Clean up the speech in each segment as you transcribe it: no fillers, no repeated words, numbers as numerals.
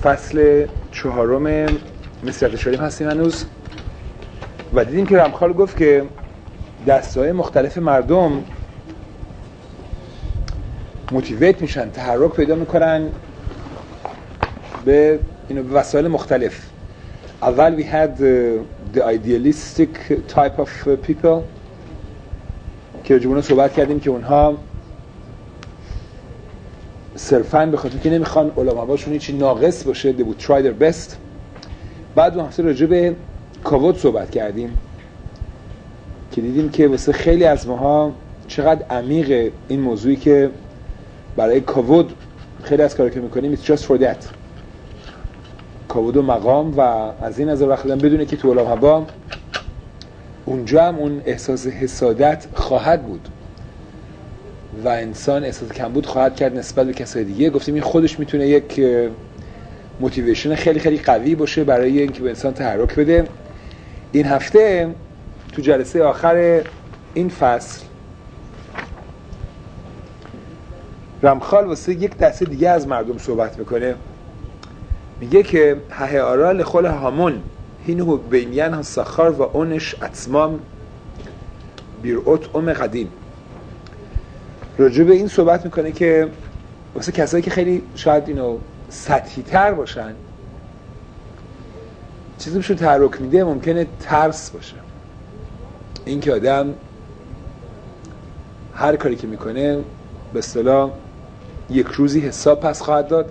فصل 4 مسیرت شاریم هستیم هنوز و دیدیم که رمخال گفت که دسته‌های مختلف مردم موتیویت میشن، تحرک پیدا میکنن به وسایل مختلف. اول we had the idealistic type of people که راجبونه صحبت کردیم که اونها صرفاً به خاطر که نمیخوان علماءشون هیچی ناقص باشه they would try their best. بعد اون هفته راجع به کاوود صحبت کردیم که دیدیم که واسه خیلی از ماها چقدر عمیقه این موضوعی که برای کاوود خیلی از کارا که میکنیم it's just for that، کاوود و مقام، و از این نظر وقت بدونه که تو علماء اونجا هم اون احساس حسادت خواهد بود و انسان احساس کمبود خواهد کرد نسبت به کسای دیگه. گفتیم این خودش میتونه یک موتیویشن خیلی خیلی قوی باشه برای اینکه به انسان تحرک بده. این هفته تو جلسه آخر این فصل رمخال واسه یک دسته دیگه از مردم صحبت میکنه. میگه که ههارا لخول هامون هینو بینیان ها سخار و اونش اتمام بیرعوت قدیم. راجع به این صحبت میکنه که واسه کسایی که خیلی شاید سطحی تر باشن چیزی بهشون تحرک میده ممکنه ترس باشه، این که آدم هر کاری که میکنه به اصطلاح یک روزی حساب پس خواهد داد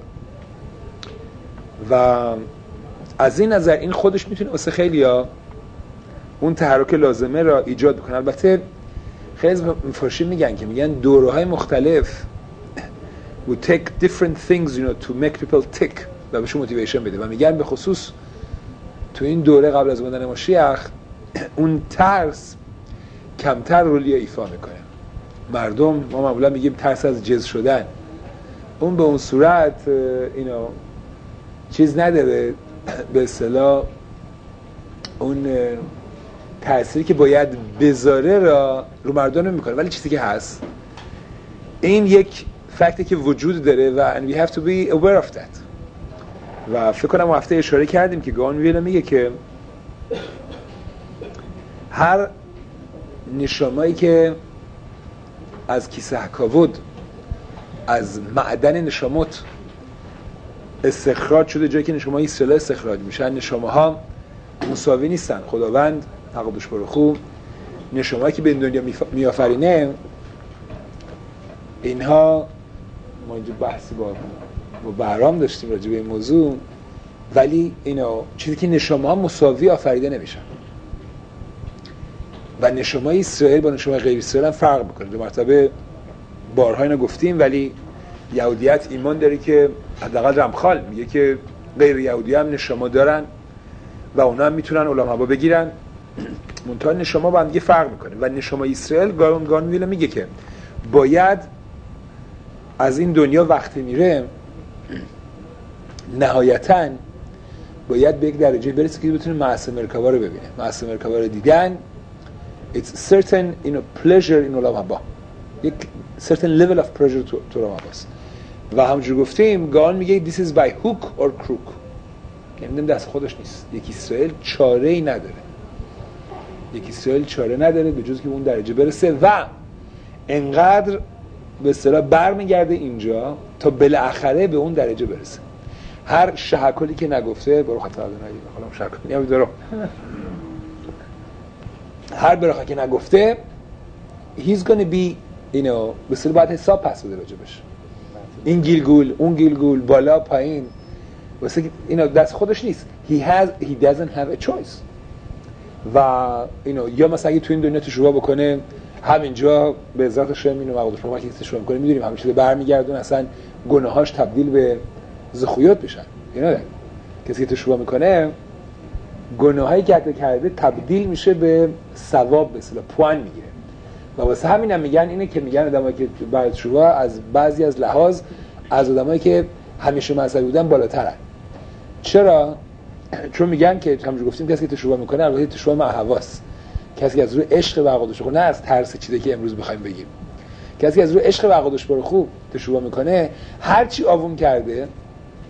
و از این نظر این خودش میتونه واسه خیلیا اون تحرک لازمه را ایجاد بکنه. البته خیلی از مفسرین میگن دوره‌های مختلف would take different things to make people tick و بهشون موتیویشن بده و میگن به خصوص تو این دوره قبل از اومدن مشیخ اون ترس کمتر رولی ایفا میکنه. مردم ما معمولا میگیم ترس از جز شدن، اون به اون صورت چیز نداره، به اصطلاح اون تأثیری که باید بذاره رو مردم نمیکنه، ولی چیزی که هست این یک فکتی که وجود داره و and we have to be aware of that. و فکر کنم اون هفته اشاره کردیم که گان ویلا میگه که هر نشامایی که از کیسه کاوود از معدن نشاموت استخراج شده، جایی که نشامای اسرائیل استخراج میشن، نشاماها مساوی نیستن. خداوند حقدش برخو نشامایی که به این دنیا میآفرینه اینها، ما اینجا بحثی با بهرام داشتیم راجع به این موضوع، ولی چیزی که نشاماها مساوی آفریده نمیشن و نشامای اسرائیل با نشامای غیر اسرائیل هم فرق میکنه. دو مرتبه بارها اینو گفتیم، ولی یهودیت ایمان داره که حداقل رمخال میگه که غیر یهودی هم نشما دارن و اونا هم میتونن علماء بگیرن، منتها نشما با هم دیگه فرق میکنه. و نشما اسرائیل گانویل میگه که باید از این دنیا وقتی میره نهایتاً باید به یک درجه برسه که بتونه معصه مرکبا رو ببینه. معصه مرکبا رو دیدن it's certain pleasure in علماء، یک certain level of pleasure to علماء. و همونجور گفتیم گان میگه this is by hook or crook، یعنی دست خودش نیست. یکی اسرائیل چاره‌ای نداره به جز که اون درجه برسه و انقدر به اصطلاح برمیگرده اینجا تا بالاخره به اون درجه برسه. هر شهکلی که نگفته برو خطا نگید، حالا شهکلی نمیدارم، هر براخه که نگفته he's gonna be به اصطلاح باید حساب پس بده راجبش. این گیلگول اون گیلگول بالا پایین واسه دست خودش نیست. he doesn't have a choice. و یا مثلا اگه تو این دنیا تشویق بکنه همینجا به ذات شم مقدس شما که تشویق می‌کنه می‌دونیم همین چیزا برمیگردون اصلا گناهاش تبدیل به زخویات بشن. کسی که تشویق می‌کنه گناهایی که کرده تبدیل میشه به ثواب، به اصطلاح پوان میگیره. و واسه همین هم میگن آدمایی که بعد شروع از بعضی از لحاظ از آدمایی که همیشه مذهبی بودن بالاترن. چرا؟ چون میگن که همونجوری گفتیم کسی که تشویق میکنه البته تشویق مع هواست، کسی که از روی عشق و عقیده‌اش نه از ترس چیزی که امروز بخوایم بگیم، کسی که از روی عشق و عقیده‌اش برو خوب تشویق میکنه هر چی آوون کرده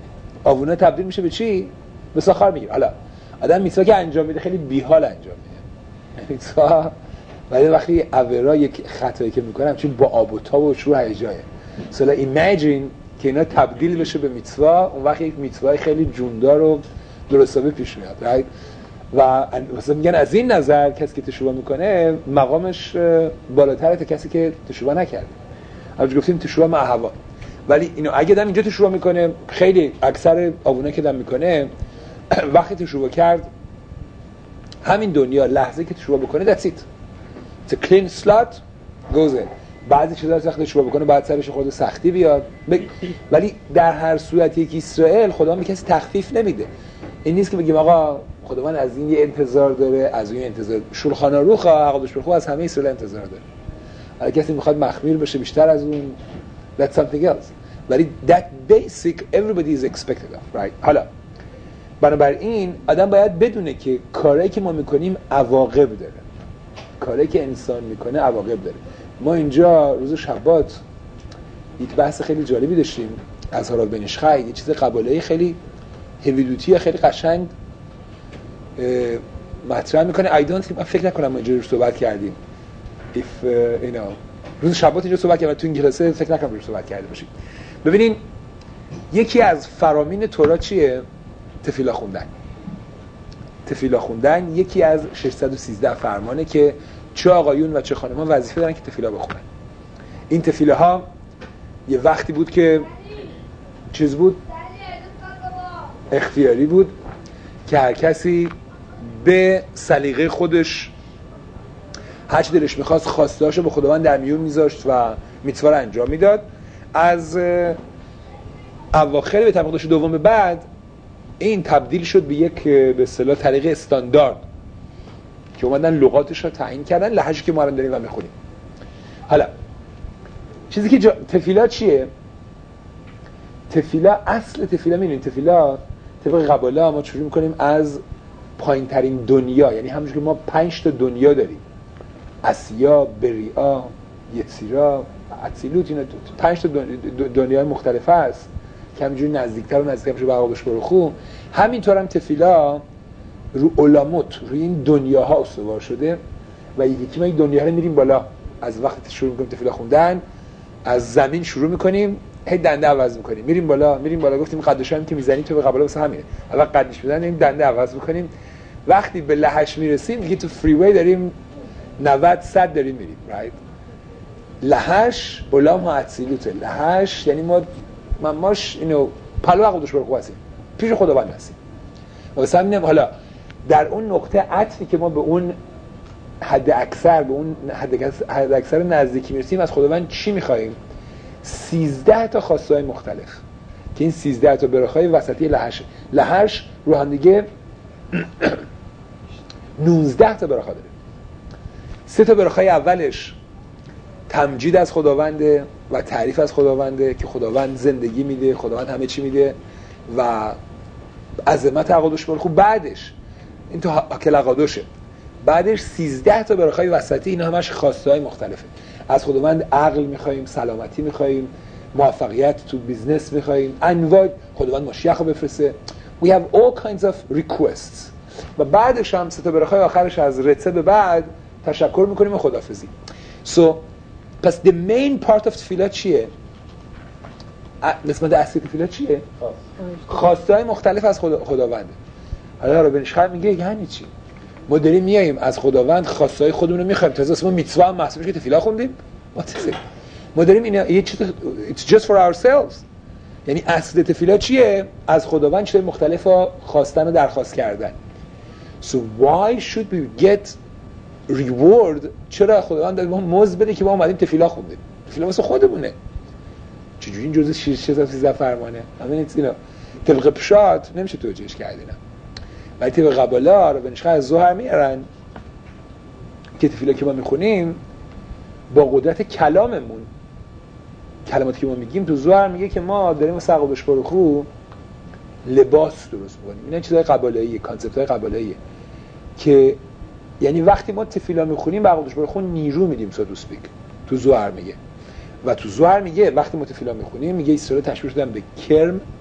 آوونه تبدیل میشه به چی؟ به ساخار میگیره. حالا آدم میتوا که انجام میده خیلی بیحال انجام میده میتوا، ولی وقتی اورا یک خطایی که میکنه همچین با آب و تاب و شور هیجایه. مثلا ایمیجین که اینا تبدیل بشه به میتوا، اون وقت یک میتوای خیلی جوندار و درستابه پیش میاد، right؟ و مثلا میگن از این نظر کسی که تشوبه میکنه مقامش بالاتره تا کسی که تشوبه نکرده. همونجوری گفتیم تشوبه مع هوا، ولی اینو اگه دم اینجا تشوبه میکنه، خیلی اکثر آبونه که دم میکنه وقتی تشوبه کرد همین دنیا لحظه که تشوبه بکنه that's it. It's a clean slot goes in. بعضی چیزا وقتی تشوبه بکنه بعد سرش خود سختی بیاد، ولی در هر صورت یک اسرائیل خدا به کسی تخفیف نمیده. این نیست که بگیم آقا خداوند از این یه انتظار داره، از اون انتظار. شولخان عروخ عقدش برخو از همه اسرائیل انتظار داره. اگه کسی میخواد مخمیر بشه بیشتر از اون that's something else. ولی that basic everybody is expected of, right؟ حالا بنابراین آدم باید بدونه که کاری که ما میکنیم عواقب داره. کاری که انسان میکنه عواقب داره. ما اینجا روز شبات یک بحث خیلی جالبی داشتیم از هارالد بن ایشخای، یه چیز قباله‌ای خیلی هویدوتی خیلی قشنگ مطرح میکنه. من فکر نکنم ما اینجا روش صحبت کردیم. روز شبات اینجا صحبت کردیم، تو این کلاس فکر نکنم روش صحبت کرده باشیم. ببینین یکی از فرامین تورات چیه؟ تفیلا خوندن. تفیلا خوندن یکی از 613 فرمانه که چه آقایون و چه خانم‌ها وظیفه دارن که تفیلا بخونن. این تفیلاها یه وقتی بود که چیز بود، اختیاری بود که هر کسی به سلیقه خودش هر چی دلش می‌خواست خواسته‌هاشو به خداوند در میون می‌ذاشت و میتوا رو انجام میداد. از اواخر به طبقه دوم به بعد این تبدیل شد به یک به اصطلاح طریق استاندارد که اومدن لغاتش رو تعیین کردن، لهجه‌ای که ما الان داریم و می‌خونیم. حالا چیزی که تفیلا چیه؟ تفیلا اصل تفیلا می‌بینید، تفیلا طبق قباله ما شروع می‌کنیم از پایین‌ترین دنیا، یعنی همونجوری که ما 5 تا دنیا داریم، اسیا، بریا، یتسیرا، اتسیلوت، اینا 5 تا دنیای مختلف است که همینجوری نزدیکتر و نزدیکتر میشه به عقدش برخو. همینطور هم تفیلا رو علامت، روی این دنیاها استوار شده و یکی ما این دنیاها رو میریم بالا. از وقتی شروع میکنیم تفیلا خوندن از زمین شروع میکنیم، هی دنده عوض میکنیم، میریم بالا. گفتیم قدش هم که میزنیم تو به قباله واسه همینه، اول قدش میزنیم این دنده عوض میکنیم، وقتی به لهش میرسیم دیگه تو فریوی داریم 90 100 داریم میریم، رایت. لهش علام ها اتسیلوته. لهش یعنی ماش اینو پلو عقدش برخو هستیم، پیش خداوند هستیم. واسه همینم حالا در اون نقطه عطفی که ما به اون حد اکثر نزدیکی میرسیم، از خداوند چی میخوایم؟ 13 تا خواستهای مختلف که این 13 تا براخای وسطی لهش رو هم دیگه 19 تا براخا داره. 3 تا براخای اولش تمجید از خداونده و تعریف از خداونده که خداوند زندگی میده، خداوند همه چی میده و عظمت عقادش برخو. بعدش این تو حکل عقادشه، بعدش 13 تا براخای وسطی، اینا همش خواسته های مختلفه. از خداوند عقل میخواییم، سلامتی میخواییم، موفقیت تو بیزنس میخواییم، انواع. خداوند مشیخ رو بفرسته. We have all kinds of requests. و بعدش هم 3 تا براخای آخرش از رته به بعد تشکر میکنیم و خداحافظی. پس the main part of تفیلا چیه؟ قسمت اصلی تفیلا چیه؟ خواستهای مختلف از خداونده. حالا بن ایشخای میگه یعنی چی؟ ما داریم میاییم از خداوند خواستهای خودمون رو میخوایم، تازه ما میتوا هم محسوبش که تفیلا خوندیم. ما داریم اینا یه چیز it's just for ourselves. یعنی اصل تفیلا چیه؟ از خداوند چیزهای مختلفا خواستن و درخواست کردن. So why should we get reward؟ چرا خداوند ما مزد بده که ما اومدیم تفیلا خوندیم؟ تفیلا واسه خودمونه. چجوری این جزء 613 فرمانه؟ همین اینا طبق پشات نمیشه توجیهش کرد اینا. ولی طبق قباله رو بنشخه از ظهر میارن که تفیلا که ما میخونیم با قدرت کلاممون، کلماتی که ما میگیم تو ظهر میگه که ما داریم واسه عقبش برخو لباس درست می‌کنیم. اینا چیزای قباله‌ایه، کانسپت‌های قباله‌ایه که یعنی وقتی ما تفیلا میخونیم به عقدش برخو نیرو میدیم تو سپیک. تو ظهر میگه و تو ظهر میگه وقتی ما تفیلا میخونیم میگه اسرائیل تشبیه شدن به کرم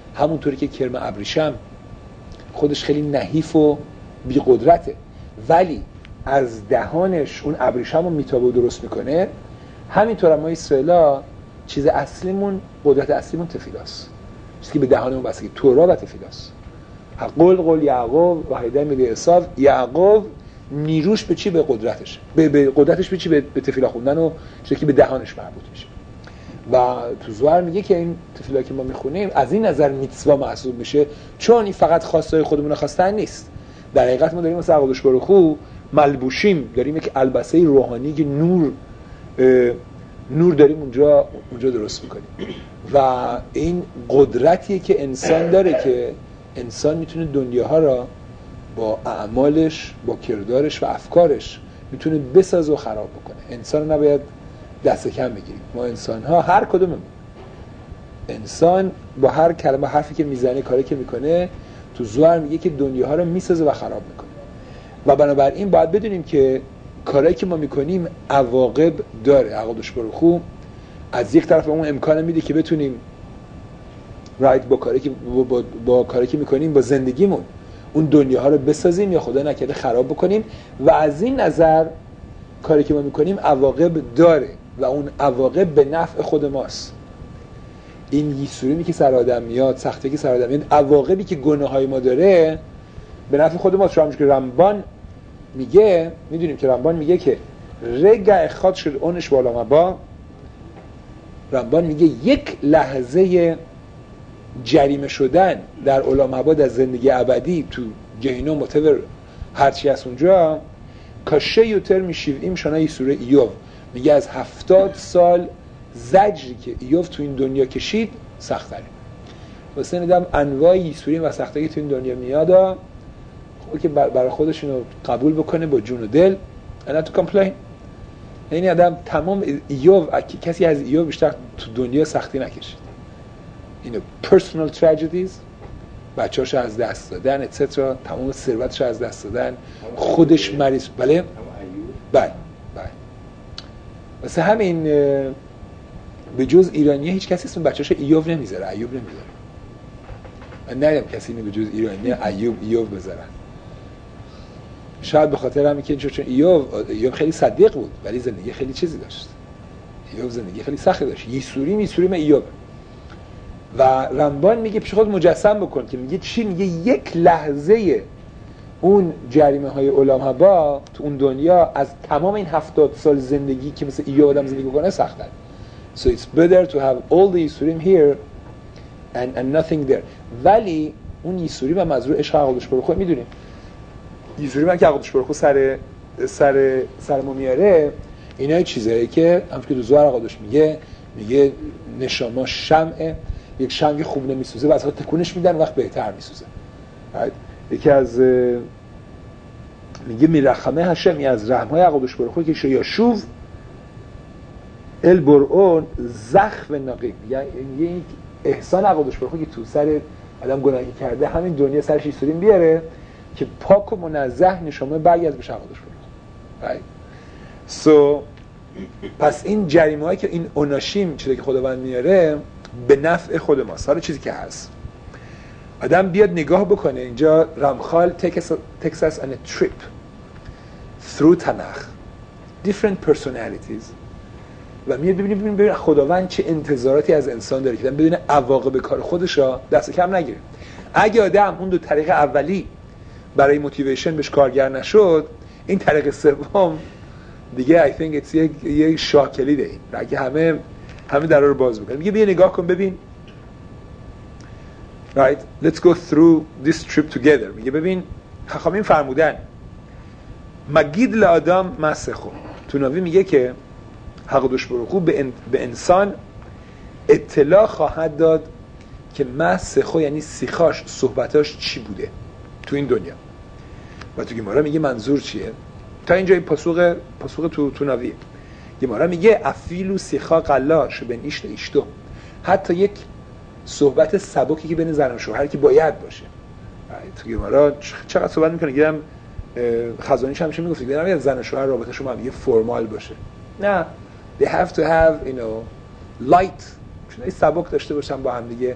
همونطوری که کرم ابریشم خودش خیلی نحیف و بی قدرته، ولی از دهانش اون ابریشم رو میتابه و درست میکنه. همینطور ما اسرائیلا چیز اصلیمون، قدرت اصلیمون تفیلاست، چیزی که به دهانمون بستگی، تورا و تفیلاست. قل یعقوب و هیدا میگه عیسی، یعقوب نیروش به چی؟ به قدرتش، به قدرتش به چی؟ به تفیلا خوندن و چیزی که به دهانش مربوط میشه. و تو زوار میگه که این تفیلا که ما میخونیم از این نظر میتوا محسوب میشه، چون این فقط خواستای خودمون خواستن نیست. در حقیقت ما داریم مثل قدوس برخو ملبوشیم، داریم یک البسه روحانی که نور داریم اونجا درست میکنیم. و این قدرتیه که انسان داره که انسان میتونه دنیاها را با اعمالش، با کردارش و افکارش میتونه بسازه و خراب بکنه. انسان رو نباید دست کم بگیریم. ما انسان ها هر کدوممون، انسان با هر کلمه حرفی که میزنه، کاری که میکنه، تو زوار میگه که دنیاها رو میسازه و خراب میکنه. و بنابراین باید بدونیم که کارهایی که ما میکنیم عواقب داره. عقادش برخو از یک طرف اون امکان میده که بتونیم با کاری که میکنیم، با زندگیمون اون دنیاها رو بسازیم یا خدا نکرده خراب بکنیم. و از این نظر کاری که ما میکنیم عواقب داره و اون عواقب به نفع خود ماست. این یسوعی که سر آدم میاد، سختی که سر آدم میاد، عواقبی که گناههای ما داره به نفع خود ماست. شما که رمبان میگه، میدونیم که رمبان میگه که رگع اخاد شد اونش بالا مبا، رمبان میگه یک لحظه جریمه شدن در علام مباد از زندگی ابدی تو گهنم متور هرچی از اونجا کاشه یوتر میشیویم شانه سوره ایوب، میگه از 70 سال زجری که ایوب تو این دنیا کشید سخت‌تره. واسه ندم انواع یسوری و سختایی که تو این دنیا میاد خوبه که برای خودش اینو قبول بکنه با جون و دل، انا تو کامپلین. یعنی آدم تمام ایوب، کسی از ایوب بیشتر تو دنیا سختی نکشید. اینو personal tragedies، بچه‌هاش از دست دادن اتسترا، تمام ثروتش از دست دادن، خودش مریض. بله واسه همین به جز ایرانی هیچ کسی اسم بچه‌هاش ایوب نمیذاره، ایوب نمیذاره. من ندیدم کسی اینو به جز ایرانی ایوب بذارن. شاید به خاطر همین که چون ایوب خیلی صدیق بود ولی زندگی خیلی چیزی داشت. ایوب زندگی خیلی سختی داشت. یسوعی من ایوب. و رمبان میگه پیش خود مجسم بکن که میگه چی؟ میگه یک لحظه اون جریمه های علام‌ها تو اون دنیا از تمام این 70 سال زندگی که مثل ایوب آدم زندگی کنه سخته. So it's better to have all the Yisurim here and nothing there. ولی اون یسوعی و مزروع عشق عقادش برخو میدونیم. یسوعی من که عقادش برخو سر ما میاره، اینا چیزایی که همون که تو زوار عقادش میگه نشاما شمعه، یک شمعی خوب نمیسوزه و اصلا تکونش میدن وقت بهتر میسوزه. یکی از میگه میرحمه هشم، از رحمهای عقادش برخو که یا شوف البرون زخم نقیق، یعنی این احسان عقادش برخو که تو سر آدم گناهی کرده همین دنیا سرش ایستوریم بیاره که پاک و منزه نشامه برگرد بشه عقادش برخو. So پس این جریمه هایی که این اوناشیم چیزی که خداوند میاره به نفع خود ماست. حالا چیزی که هست آدم بیاد نگاه بکنه، اینجا رمخال takes us on a trip through تنخ different personalities و میاد ببینیم خداوند چه انتظاراتی از انسان داره که بدون عواقب کار خودش را دست کم نگیره. اگه آدم اون دو طریق اولی برای موتیویشن بهش کارگر نشد، این طریق سوم دیگه I think it's یه شاه کلیده. این اگه همه درا رو باز بکنه، میگه بیا نگاه کن ببین right let's go through this trip together. میگه ببین خاخامین فرمودن مگید لآدم مسخو، تو ناوی میگه که حقدوش برخو به انسان اطلاع خواهد داد که مسخو یعنی سیخاش، صحبتاش چی بوده تو این دنیا. و تو گمارا میگه منظور چیه؟ تا اینجا این پاسخ تو ناویه. گمارا میگه افیلو سیخا قلاش بین ایشت ایشتو، حتی یک صحبت سبکی که بین زن و شوهر که باید باشه. تو گمارا چقدر صحبت میکنه، گیرم خزانیش همیشه میگفت که نمیاد زن و شوهر رابطه‌شون هم یه فرمال باشه، نه they have to have light، چون این سبک داشته باشن با هم دیگه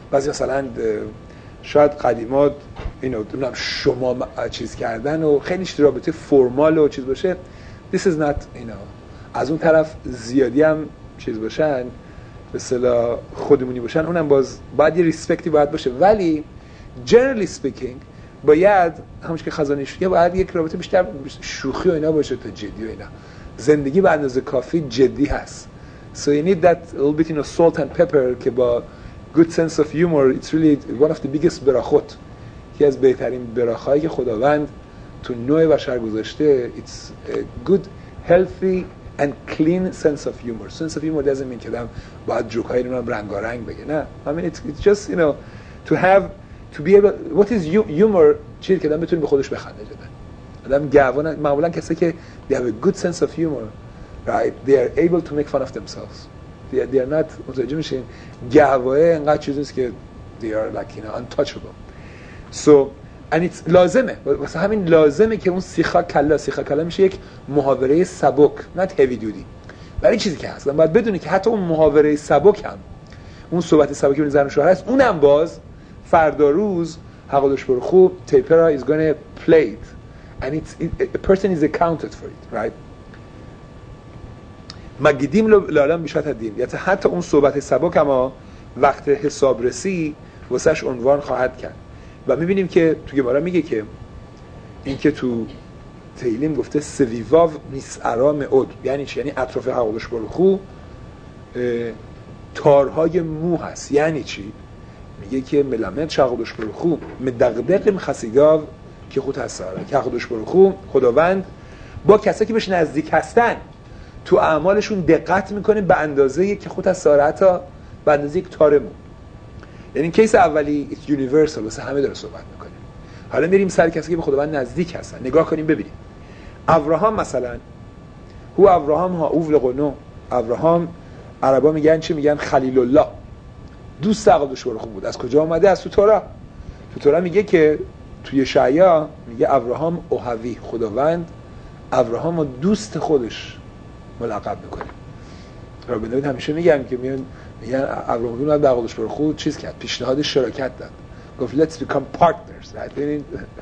بعضی مثلا شاید قدیما اینو شما چیز کردن و خیلی رابطه فرمال و چیز باشه. This is not از اون طرف زیادی هم چیز باشن به اصطلاح خودمونی باشن، اونم باز باید یه ریسپکتی باید باشه، ولی generally speaking باید همونش که خزانه شوخی باید یک رابطه بیشتر شوخی و اینا باشه تا جدی و اینا. زندگی به اندازه کافی جدی هست. So you need that a little bit salt and pepper که با good sense of humor. It's really one of the biggest برخوت، یکی از بهترین براخایی که خداوند تو نوع بشر گذاشته. It's a good healthy and clean sense of humor. Sense of humor doesn't mean که آدم باید جوکایی رو رنگارنگ بگه، نه. I mean it's just to have to be able what is humor چیزی که آدم بتونه به خودش بخنده جدا. آدم گوانه معمولا کسی که they have a good sense of humor, right, they are able to make fun of themselves. They are not متوجه میشین گواه انقدر چیزیست که they are like untouchable. So and it's لازمه، واسه همین لازمه که اون سیخا کلا میشه یک محاوره سبک، not heavy duty. ولی چیزی که هست باید بدونی که حتی اون محاوره سبک هم، اون صحبت سبکی بین زن و شوهر هست، اونم باز فردا روز حقادش برو خوب تیپرا is gonna play it and a person is accounted for it, right. مگیدیم لالم بیشتر دین، یعنی حتی اون صحبت سبک هم وقت حسابرسی واسش عنوان خواهد کرد. و میبینیم که تو گمارا میگه که این که تو تیلیم گفته سویواو میسعرا معود، یعنی چی؟ یعنی اطراف حقادش برو خوب تارهای مو هست. یعنی چی؟ میگه که ملامت شقادش برو خوب مدقدق مخسیگاو که خود هستاره که حقادش برو خوب خداوند با کسایی که بهش نزدیک هستن تو اعمالشون دقت میکنه به اندازه که خود هستاره، حتی به اندازه یک تار مو. یعنی کیس اولی it's universal واسه همه داره صحبت میکنه. حالا میریم سر کسی که به خداوند نزدیک هستن نگاه کنیم ببینیم. ابراهام مثلا هو ابراهام ها اوول قنو، ابراهام عربا میگن چی؟ میگن خلیل الله، دوست حقادش برو خوب بود. از کجا اومده؟ از تو تورا میگه که توی اشعیا میگه ابراهام اوهوی، خداوند ابراهام رو دوست خودش ملقب میکنه. رابن داوید همیشه میگن که میگن ابراهام رو به حقادش برو خوب چیز کرد، پیشنهاد شراکت داد، گفت let's become partners, right.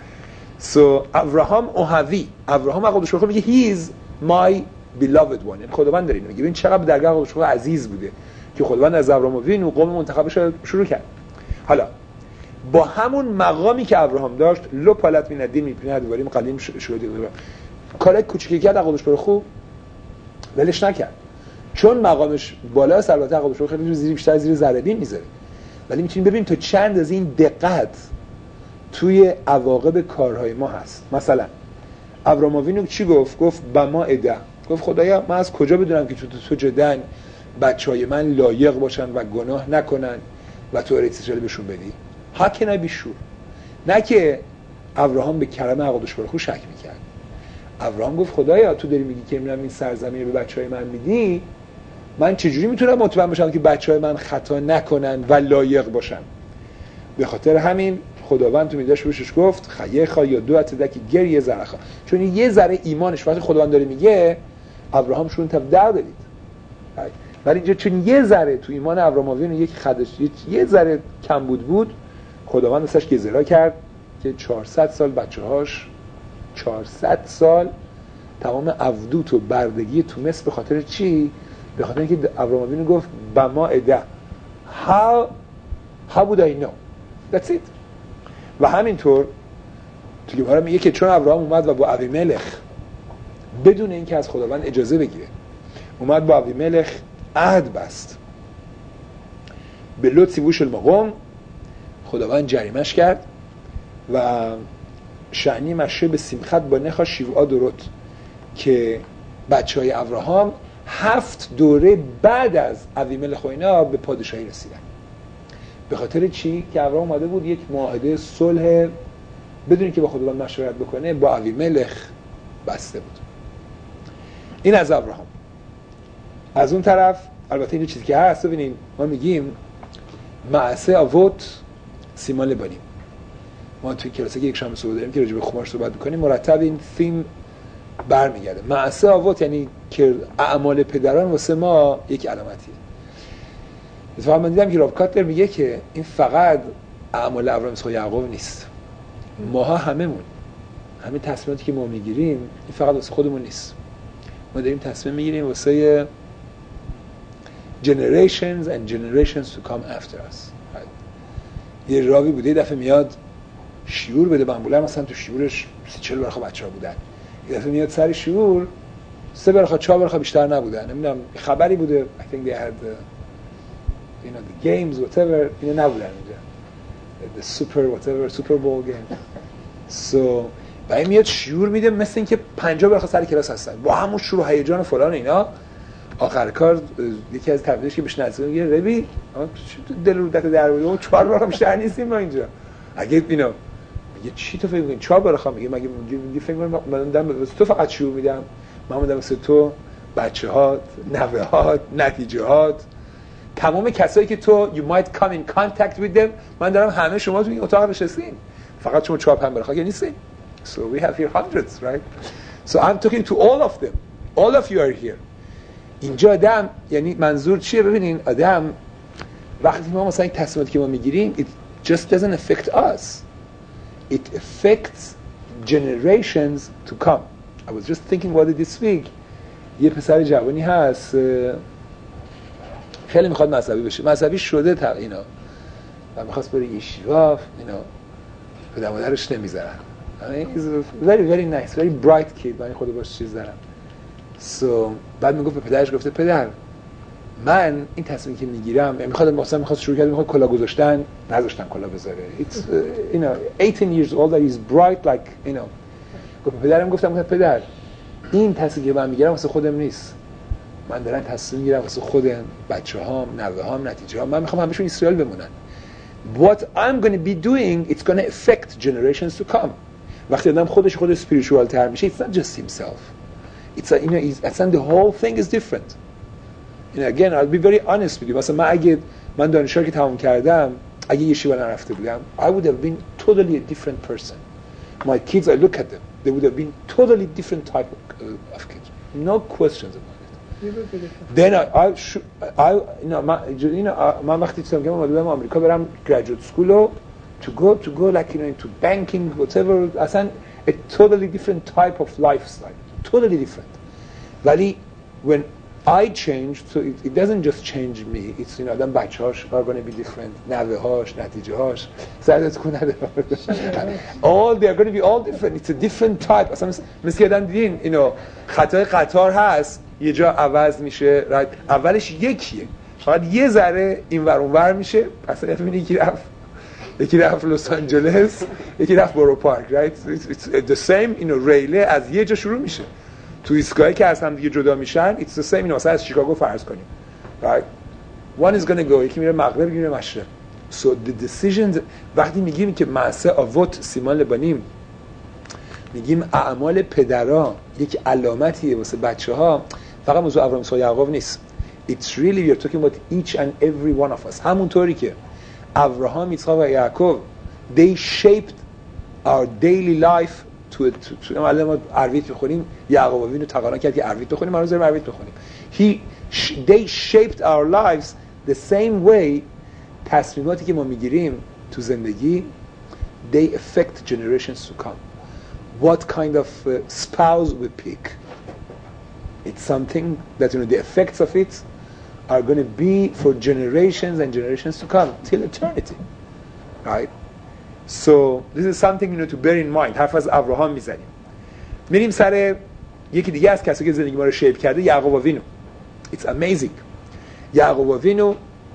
So ابراهام اوهوی، ابراهام حقادش برو خوب میگه he is my beloved one، یعنی خداوند داره اینو میگه. ببین چقدر درگاه حقادش برو عزیز بوده که خداوند از ابراهام وین و قوم منتخبش شروع کرد. حالا با همون مقامی که ابراهام داشت لو پالت می ندیم میپینه دواریم قلیم شده کارای کوچیکی کرد حقادش برو خوب ولش نکرد، چون مقامش بالاست. البته حقادش برو خیلی زیر بیشتر زیر ذره میذاره، ولی میتونیم ببینیم تو چند از این دقت توی عواقب کارهای ما هست. مثلا ابراهام وین چی گفت؟ گفت بما ادا، گفت خدایا من از کجا بدونم که تو جدن بچهای من لایق باشن و گناه نکنن و تو ارث بهشون بدی؟ How can I be sure؟ نه که ابراهام به کرم حقادش برو خوب شک میکرد. ابراهام گفت خدایا تو داری میگی که میرم این سرزمین رو به بچهای من میدی، من چجوری میتونم مطمئن باشم که بچهای من خطا نکنن و لایق باشن؟ به خاطر همین خداوند تو میداش بهش گفت خیخا یا دو اتدک گریه زرخا، چون یه ذره ایمانش وقتی خداوند داره میگه ابراهام شون تا در بدید، ولی اینجا چون یه ذره تو ایمان ابراهیم یک خدش یه ذره کم بود خداوند ازش گزرا کرد که 400 سال بچه‌هاش 400 سال تمام عبدوت و بردگی تو مصر. به خاطر چی؟ به خاطر اینکه ابراهیم گفت بما ادا how would I know that's it. و همینطور تو گمارا میگه که چون ابراهیم اومد و با ابیملخ بدون اینکه از خداوند اجازه بگیره اومد با ابیملخ عهد بست، به لطفی بوش المقام خداوند جریمش کرد و شعنی مشه به سیمخت با نخوا شیوعا درود که بچه های ابراهام 7 دوره بعد از ابیملخ و اینا به پادشاهی رسیدن. به خاطر چی؟ که ابراهام اومده بود یک معاهده صلح بدون که با خداوند مشورت بکنه با ابیملخ بسته بود. این از ابراهام. از اون طرف البته این چیزی که هست ببینیم ما میگیم معسه آوت سیمان لبانی. ما توی کلاسی که یک شنبه صبح داریم که راجع به خمار صحبت می‌کنیم مرتب این فیلم برمیگرده. معسه آوت یعنی که اعمال پدران واسه ما یک علامتیه. اتفاقا من دیدم که راب کاتلر میگه که این فقط اعمال ابراهیم اسحاق یعقوب نیست، ماها هممون همین تصمیماتی که ما میگیریم این فقط واسه خودمون نیست، ما داریم تصمیم میگیریم واسه generations and generations to come after us. یه راوی بوده یه دفعه میاد شعور بده بمبولر، مثلا تو شعورش 30-40 برخه بچه‌ها بودن، یه دفعه میاد سر شعور 3 برخه 4 برخه بیشتر نبودن، نمیدونم خبری بوده I think they had the games whatever اینا نبودن اونجا the super bowl game so بعد میاد شعور میده مثل اینکه 50 برخه سر کلاس هستن با همون شور و هیجان و فلان اینا. آخر کار یکی از تبلیغش که بهش نزدیک میگه ربی دل رو دت در بود 4 برخه بیشتر نیستیم ما اینجا اگه اینا میگه چی تو فکر می‌کنی 4 برخه میگه مگه فکر می‌کنی من دارم تو فقط شعور میدم، من میدم واسه تو بچه‌هات نوه‌هات نتیجه‌هات تمام کسایی که تو you might come in contact with them من دارم همه شما تو این اتاق نشستین، فقط شما 4-5 برخه که نیستین. So we have here hundreds, right? So I'm talking to all of them. All of you are here. اینجا آدم یعنی منظور چیه؟ ببینین آدم وقتی ما مثلا این تصمیماتی که ما میگیریم it just doesn't affect us. It affects generations to come. I was just thinking about it this week. یه پسر جوانی هست خیلی میخواد مذهبی بشه، مذهبی شده اینا و میخواست بره یشیوا اینا، پدر مادرش نمیذارن. He's very very nice, very bright kid. من خود باش چیز دارم. So بعد میگفت به پدرش گفته پدر من این تصمیمی که میگیرم میخواد شروع کنه میخواد کلا گذاشتن نذاشتن کلا بذاره. It's 18 years old that he's bright like گفت پدرم گفتم پدر این تصمیمی که من میگیرم واسه خودم نیست، من دارم تصمیم میگیرم واسه خودم، بچه‌هام، نوه‌هام، نتیجه‌هام، من میخوام همشون اسرائیل بمونن. What I'm going to be doing it's going to affect generations to come. وقتی آدم خودش spiritual تر میشه it's not just himself. It's the whole thing is different. Again I'll be very honest with you. مثلا من دانشگاه که تمام کردم اگه یشیوا نرفته بودم I would have been totally a different person. My kids I look at them they would have been totally different type of kids. No questions about it. Then من وقتی تصمیم کردم اومدم آمریکا برم graduate school to go like into banking whatever اصلا a totally different type of lifestyle. Totally different. ولی when I changed so it doesn't just change me. It's آدم بچه‌هاش are going to be different. نوه‌هاش نتیجه‌هاش سرت کنه all they are going to be all different. It's a different type. اصلا مثل آدم دیدین خطای قطار هست یه جا عوض میشه right اولش یکیه فقط یه ذره اینور اونور میشه اصلا میبینی یکی رفت لس آنجلس یکی رفت برو پارک right it's the same ریله از یه جا شروع میشه تو ایستگاهی که از هم دیگه جدا میشن it's the same مثلا از شیکاگو فرض کنیم right one is going to go یکی میره مغرب یکی میره مشرق so the decisions وقتی میگیم که معصه آوت سیمان لبانیم میگیم اعمال پدرها یک علامتیه واسه بچه‌ها فقط موضوع ابراهیم اسحاق یعقوب نیست it's really we are talking about each and every one of us همونطوری که ابراهام اسحاق و یعقوب they shaped our daily life to ما عرویت بخونیم یعقوب وینو تقاضا کرد که عرویت بخونیم ما داریم عرویت بخونیم they shaped our lives the same way تصمیماتی که ما میگیریم تو زندگی they affect generations to come. What kind of spouse we pick it's something that the effects of it are going to be for generations and generations to come till eternity right so this is something to bear in mind. حرف از ابراهام میزنیم میریم سر یکی دیگه از کسایی که زندگی ما رو شیپ کرده یعقوب وینو. it's amazing یعقوب وینو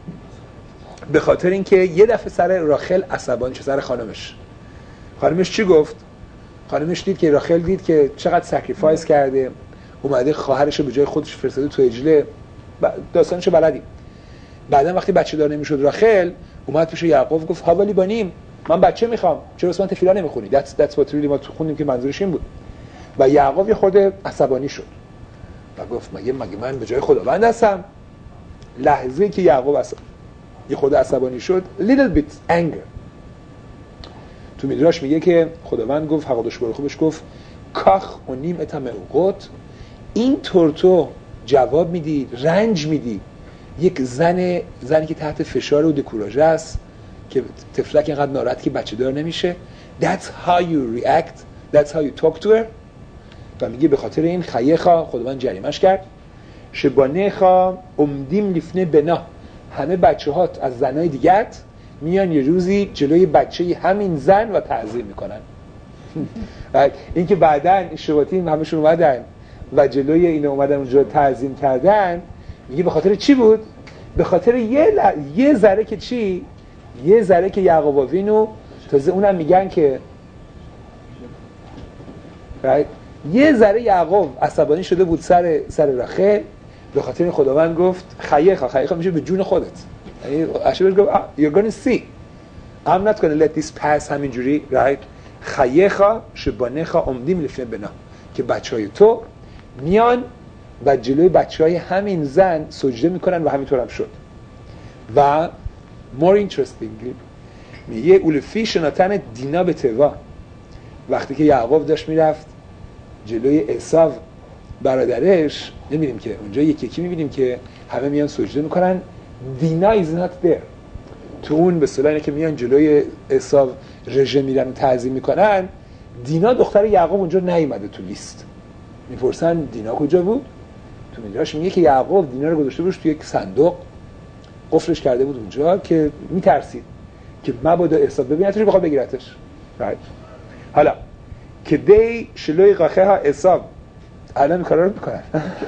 به خاطر اینکه یه دفعه سر راخل عصبانی شد سر خانمش چی گفت؟ خانمش دید که راخل دید که چقدر سکریفایس کرده اومده خواهرش رو به جای خودش فرستاده تو عجله داستانشو بلدیم. بعدا وقتی بچه دار نمیشد راخل اومد پیش یعقوب گفت حوالی بانیم من بچه میخوام چرا واسه من تفیلا نمیخونی that's what really ما تو خوندیم که منظورش این بود و یعقوب یه خورده عصبانی شد و گفت مگه من به جای خداوند هستم. لحظه‌ای که یعقوب یه خورده عصبانی شد little bit anger تو میدراش میگه که خداوند گفت حقادش برو خوبش گفت کاخ و نیمت هم اوقات این طور تو جواب میدی رنج میدی یک زنی که تحت فشار و دکوراژه است که طفلک اینقدر ناراحت که بچه دار نمیشه. That's how you react, that's how you talk to her. و میگه به خاطر این خیخا خداوند جریمش کرد. شبانه‌خا امدیم لیفنه بنا، همه بچه‌ها از زنای دیگت میان یه روزی جلوی بچه همین زن و تعظیم میکنن. این که بعدن شباطیم همشون اومدن و جلوی اینو اومدن اونجا تعظیم کردن، میگه به خاطر چی بود؟ به خاطر یه ذره که چی؟ یه ذره که یعقوب آوینو تازه اونم میگن که یه ذره یعقوب عصبانی شده بود سر رخل، به خاطر این خداوند گفت خیخا میشه به جون خودت. یعنی اشعیا گفت you're going to see I'm not going to let this pass همینجوری right. خیخا شبانه‌خا امدیم لفنه بنا، که بچهای تو میان و جلوی بچهای همین زن سجده میکنن و همینطور هم شد. و more interestingly میگه اولفی شناتن دینا به توا، وقتی که یعقوب داشت میرفت جلوی عیسی برادرش، نمیدیم که اونجا یکی میبینیم که همه میان سجده میکنن. دینا is not there. تو اون به اصطلاح اینه که میان جلوی عیسی رژه میرن و تعظیم میکنن. دینا دختر یعقوب اونجا نیومده تو لیست. میپرسن دینا کجا بود؟ تو میدراش میگه که یعقوب دینا رو گذاشته بود تو یک صندوق، قفلش کرده بود اونجا که میترسید که مبادا عیسی ببینتش بخواد بگیرتش. حالا که دی شلوی قاخه ها عیسی الان کارا رو میکنن.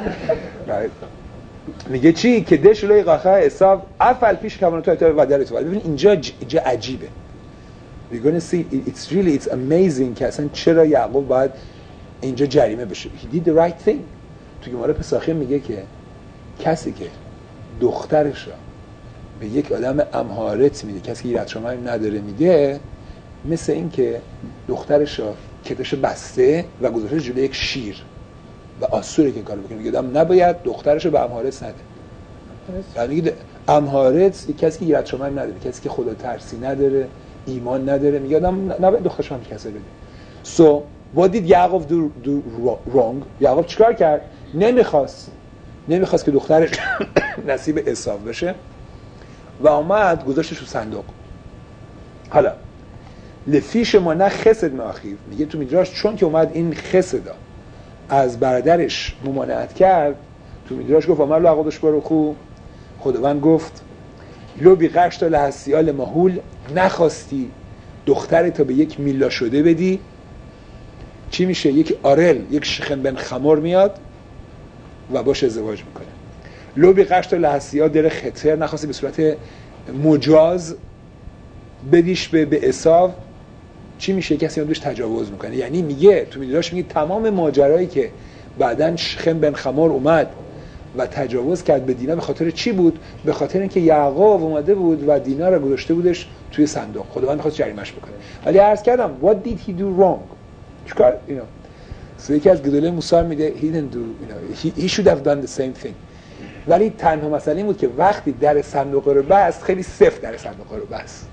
میگه چی؟ که دی شلوی قاخه ها عیسی افل پیش کمانو تو و در تو. ببین اینجا عجیبه. We're going to see it's amazing که اصلا چرا یعقوب باید اینجا جریمه بشه. He did the right thing. تو گماره پساخی میگه که کسی که دخترش را به یک آدم امهارت میده، کسی که ایراد شما نداره میده، مثل این که دخترش را کتش بسته و گذاشته جلوی یک شیر و آسوره که کارو بکنه. میگه آدم نباید دخترش رو به امهارت نده. یعنی میگه امهارت یک کسی که ایراد شما نداره، کسی که خدا ترسی نداره، ایمان نداره، میگه آدم نباید دخترش هم کسی بده. So what did Yaakov do wrong? یعقوب چیکار کرد؟ نمیخواست که دخترش نصیب عیسی بشه و آمد گذاشتش تو صندوق. حالا لفیش ما نه خسد ماخیو، میگه تو میدراش چون که اومد این خسدا از برادرش ممانعت کرد، تو میدراش گفت امر لعقودش باروخو، خداوند گفت لو بی قشت لحسیال ماهول، نخواستی دختر تا به یک میلا شده بدی، چی میشه؟ یک آرل، یک شخم بن خمر میاد و باش ازدواج میکنه. لو بی قشت لحسیال در خطر، نخواستی به صورت مجاز بدیش به عیسی، چی میشه؟ کسی اون دوش تجاوز میکنه. یعنی میگه تو میدراش میگه تمام ماجرایی که بعدن شخم بن خمر اومد و تجاوز کرد به دینا به خاطر چی بود؟ به خاطر اینکه یعقوب اومده بود و دینا رو گذاشته بودش توی صندوق. خداوند خواست جریمش بکنه. ولی عرض کردم what did he do wrong؟ چیکار سو یکی از گدوله موسی میده he didn't do he should have done the same thing. ولی تنها مسئله این بود که وقتی در صندوق رو بست، خیلی سفت در صندوق رو بست.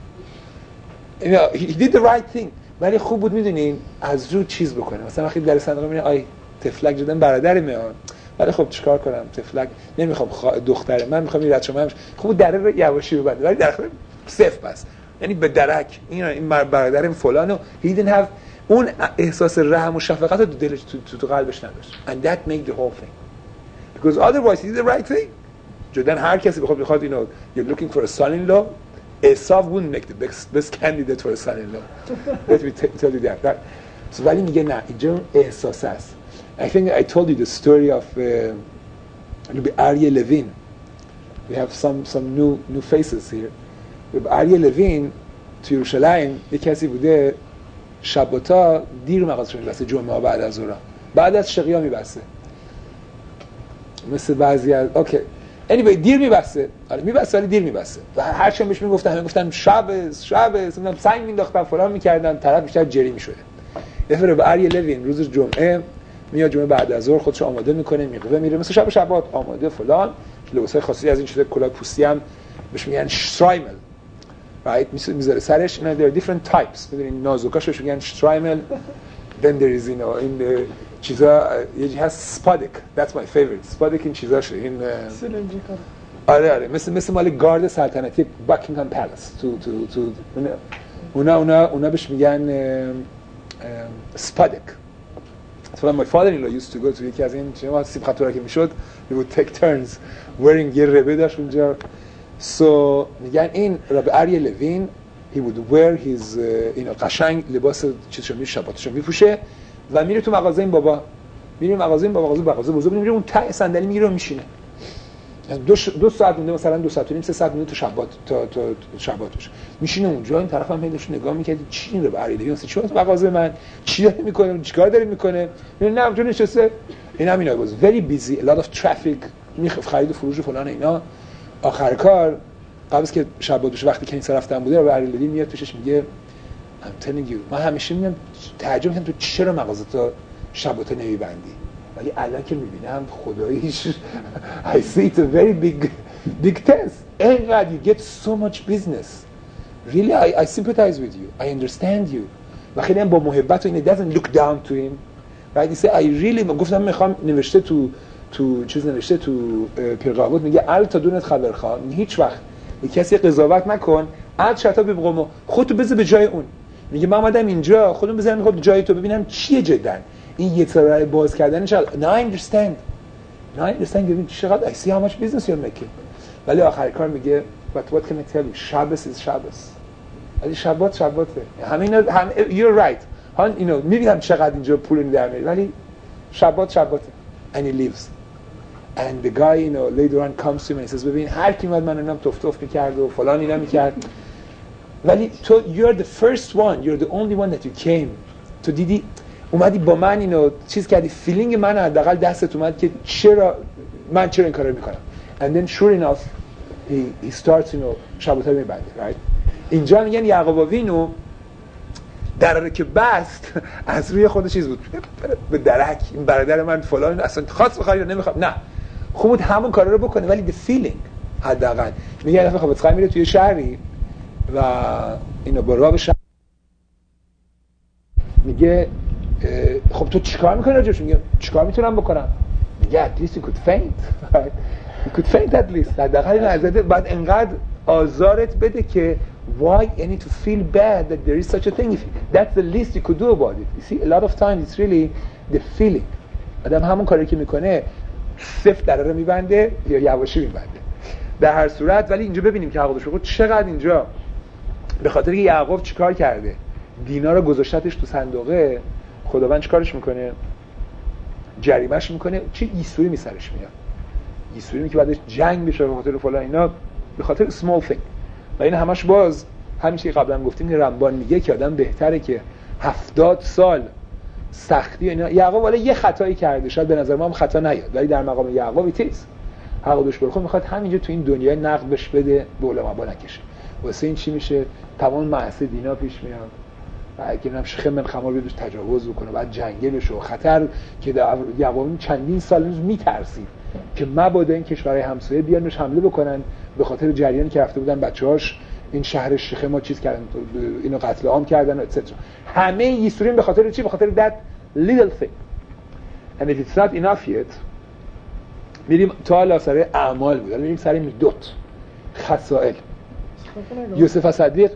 he did the right thing. ولی خوب بود میدونین از رو چیز بکنه. مثلا وقتی در صندوق میبینه آی تفلک جدن برادر میاد، ولی خب چیکار کنم؟ تفلک نمیخوام دختر من میخوام این رچه من خوب بود در رو یواشی ببنده، ولی در سفت بست. یعنی به درک این برادرم فلانو he didn't have اون احساس رحم و شفقت رو دلش تو قلبش نداشت. And that made the whole thing. Because otherwise he did the right thing. جدن هر کسی بخواد you're looking for a son-in-law, Esau wouldn't make the best candidate for a son-in-law. Let me tell you that. So ولی میگه نه، اینجا احساس است. I think I told you the story of Aryeh Levin. We have some new faces here. Aryeh Levin تو یروشلایم یک کسی بوده شباتا دیر مغازش میبسته، جمعه ها بعد از ظهر، بعد از شقیا میبسته، مثل بعضی از anyway دیر میبسته، ولی دیر میبسته و هر چی بهش میگفتن همه گفتن شب سنگ مینداختن فلان میکردن، طرف بیشتر جری میشده. یه دفعه به اریه لوین روز جمعه میاد، جمعه بعد از ظهر خودش آماده میکنه، میقوه میره مثل شبات آماده فلان، لباسای خاصی از این چیزا، کلاه پوستی هم بهش میگن شترایمل right میذاره سرش. اینا there are different types، میدونین نازوکاش بهش میگن شترایمل. then there is این چیزا یه هست سپادیک، that's my favorite. سپادیک این چیزاشه، این آره مثل مال گارد سلطنتی باکینگهام پالاس تو اونا بهش میگن سپادک. So my father-in-law used to go to یکی از این چه سیب خطورا که میشد he would take turns wearing یه ربه داشت اونجا. So میگن این ربه اریا لوین he would wear his قشنگ لباس چیزشو شباتشو میپوشه و میره تو مغازه این بابا، میره مغازه بزرگ میره اون ته صندلی میگیره و میشینه. دو ساعت مونده، مثلا 2 ساعت و نیم 3 ساعت مونده تا شباتش میشینه اونجا. این طرف هم هیدش نگاه میکرد چی این رو بریده مثلا چی تو مغازه من چی داره میکنه چیکار داره میکنه. نه اونجا نشسته. این هم اینا بود very busy a lot of traffic خرید و فروش و فلان اینا. آخر کار قبل از که شباتش وقتی که این طرف رفتن بوده رو بریده میاد پیشش میگه I'm telling you من همیشه میگم تعجب میکنم تو چرا مغازه تا شبات نمیبندی، ولی الان که میبینم خداییش I see it's a very big test and you get so much business really I sympathize with you I understand you و خیلی هم با محبت و این doesn't look down to him right he said I really گفتم میخوام نوشته تو چیز نوشته تو پیرقابوت میگه ال تا دونت خبرخواه هیچ وقت به کسی قضاوت نکن ال شتا بقوم خودتو بذار به جای اون. میگه من اومدم اینجا خودم بذارم خود جای تو ببینم چیه جدا این یه طرح باز کردنش. نه I understand ببین چقدر I see how much business you're making. ولی آخر کار میگه but what can I tell you شابس is شابس. ولی شباته همین you're right ها اینو میبینم چقدر اینجا پول در میاد ولی شباته and he leaves and the guy later on comes to him and he says ببین هر کی اومد من اینم توف میکرد و فلان اینا میکرد ولی تو you're the first one you're the only one that you came تو دیدی اومدی با من اینو چیز کردی فیلینگ من حداقل دستت اومد که چرا این کارو میکنم and then sure enough he starts شبوتا میبنده right. اینجا میگن یعقوبینو دراره که بست از روی خود چیز بود به درک این برادر من فلان اصلا خاص بخواد یا نمیخواد نه خوب بود همون کارا رو بکنه ولی the feeling حداقل میگه یه دفعه خب میره توی شهری و اینو با راه شهر میگه خب تو چیکار میکنی راجعش؟ میگه چیکار میتونم بکنم؟ میگه at least you could faint you could faint at least حداقل این ازاده بعد انقدر آزارت بده که why you need to feel bad that there is such a thing if that's the least you could do about it. You see a lot of times it's really the feeling. آدم همون کاری که میکنه سفت دراره میبنده یا یواشی میبنده در هر صورت. ولی اینجا ببینیم که حقوقش بخور چقدر اینجا به خاطر که یعقوب چیکار کرده دینا رو گذاشتش تو صندوقه خداوند چیکارش میکنه جریمهش میکنه چه ایسوری میسرش میاد ایسوری که بعدش جنگ بشه به خاطر فلان اینا به خاطر small thing. و این همش باز همین چیزی قبلا گفتیم که رمبان میگه که آدم بهتره که 70 سال سختی اینا. یعقوب ولی یه خطایی کرده شاید به نظر ما هم خطا نیاد ولی در مقام یعقوب ایتیز حقوقش برخون میخواد همینجا تو این دنیای نقد بهش بده به علما نکشه. واسه این چی میشه تمام معصیت دینا پیش میاد و اگه نم شخم من خمار بیادش تجاوز بکنه بعد جنگل بشه و خطر که یعقوب چندین سال میترسید که مبادا این کشورهای همسایه بیان بهش حمله بکنن به خاطر جریانی که رفته بودن بچه‌هاش این شهر شخم ما چیز کردن اینو قتل عام کردن اتسترا. همه این استورین به خاطر چی؟ به خاطر that little thing. and if it's not enough yet میریم تا حالا سر اعمال بود میریم سر میدوت خصائل. یوسف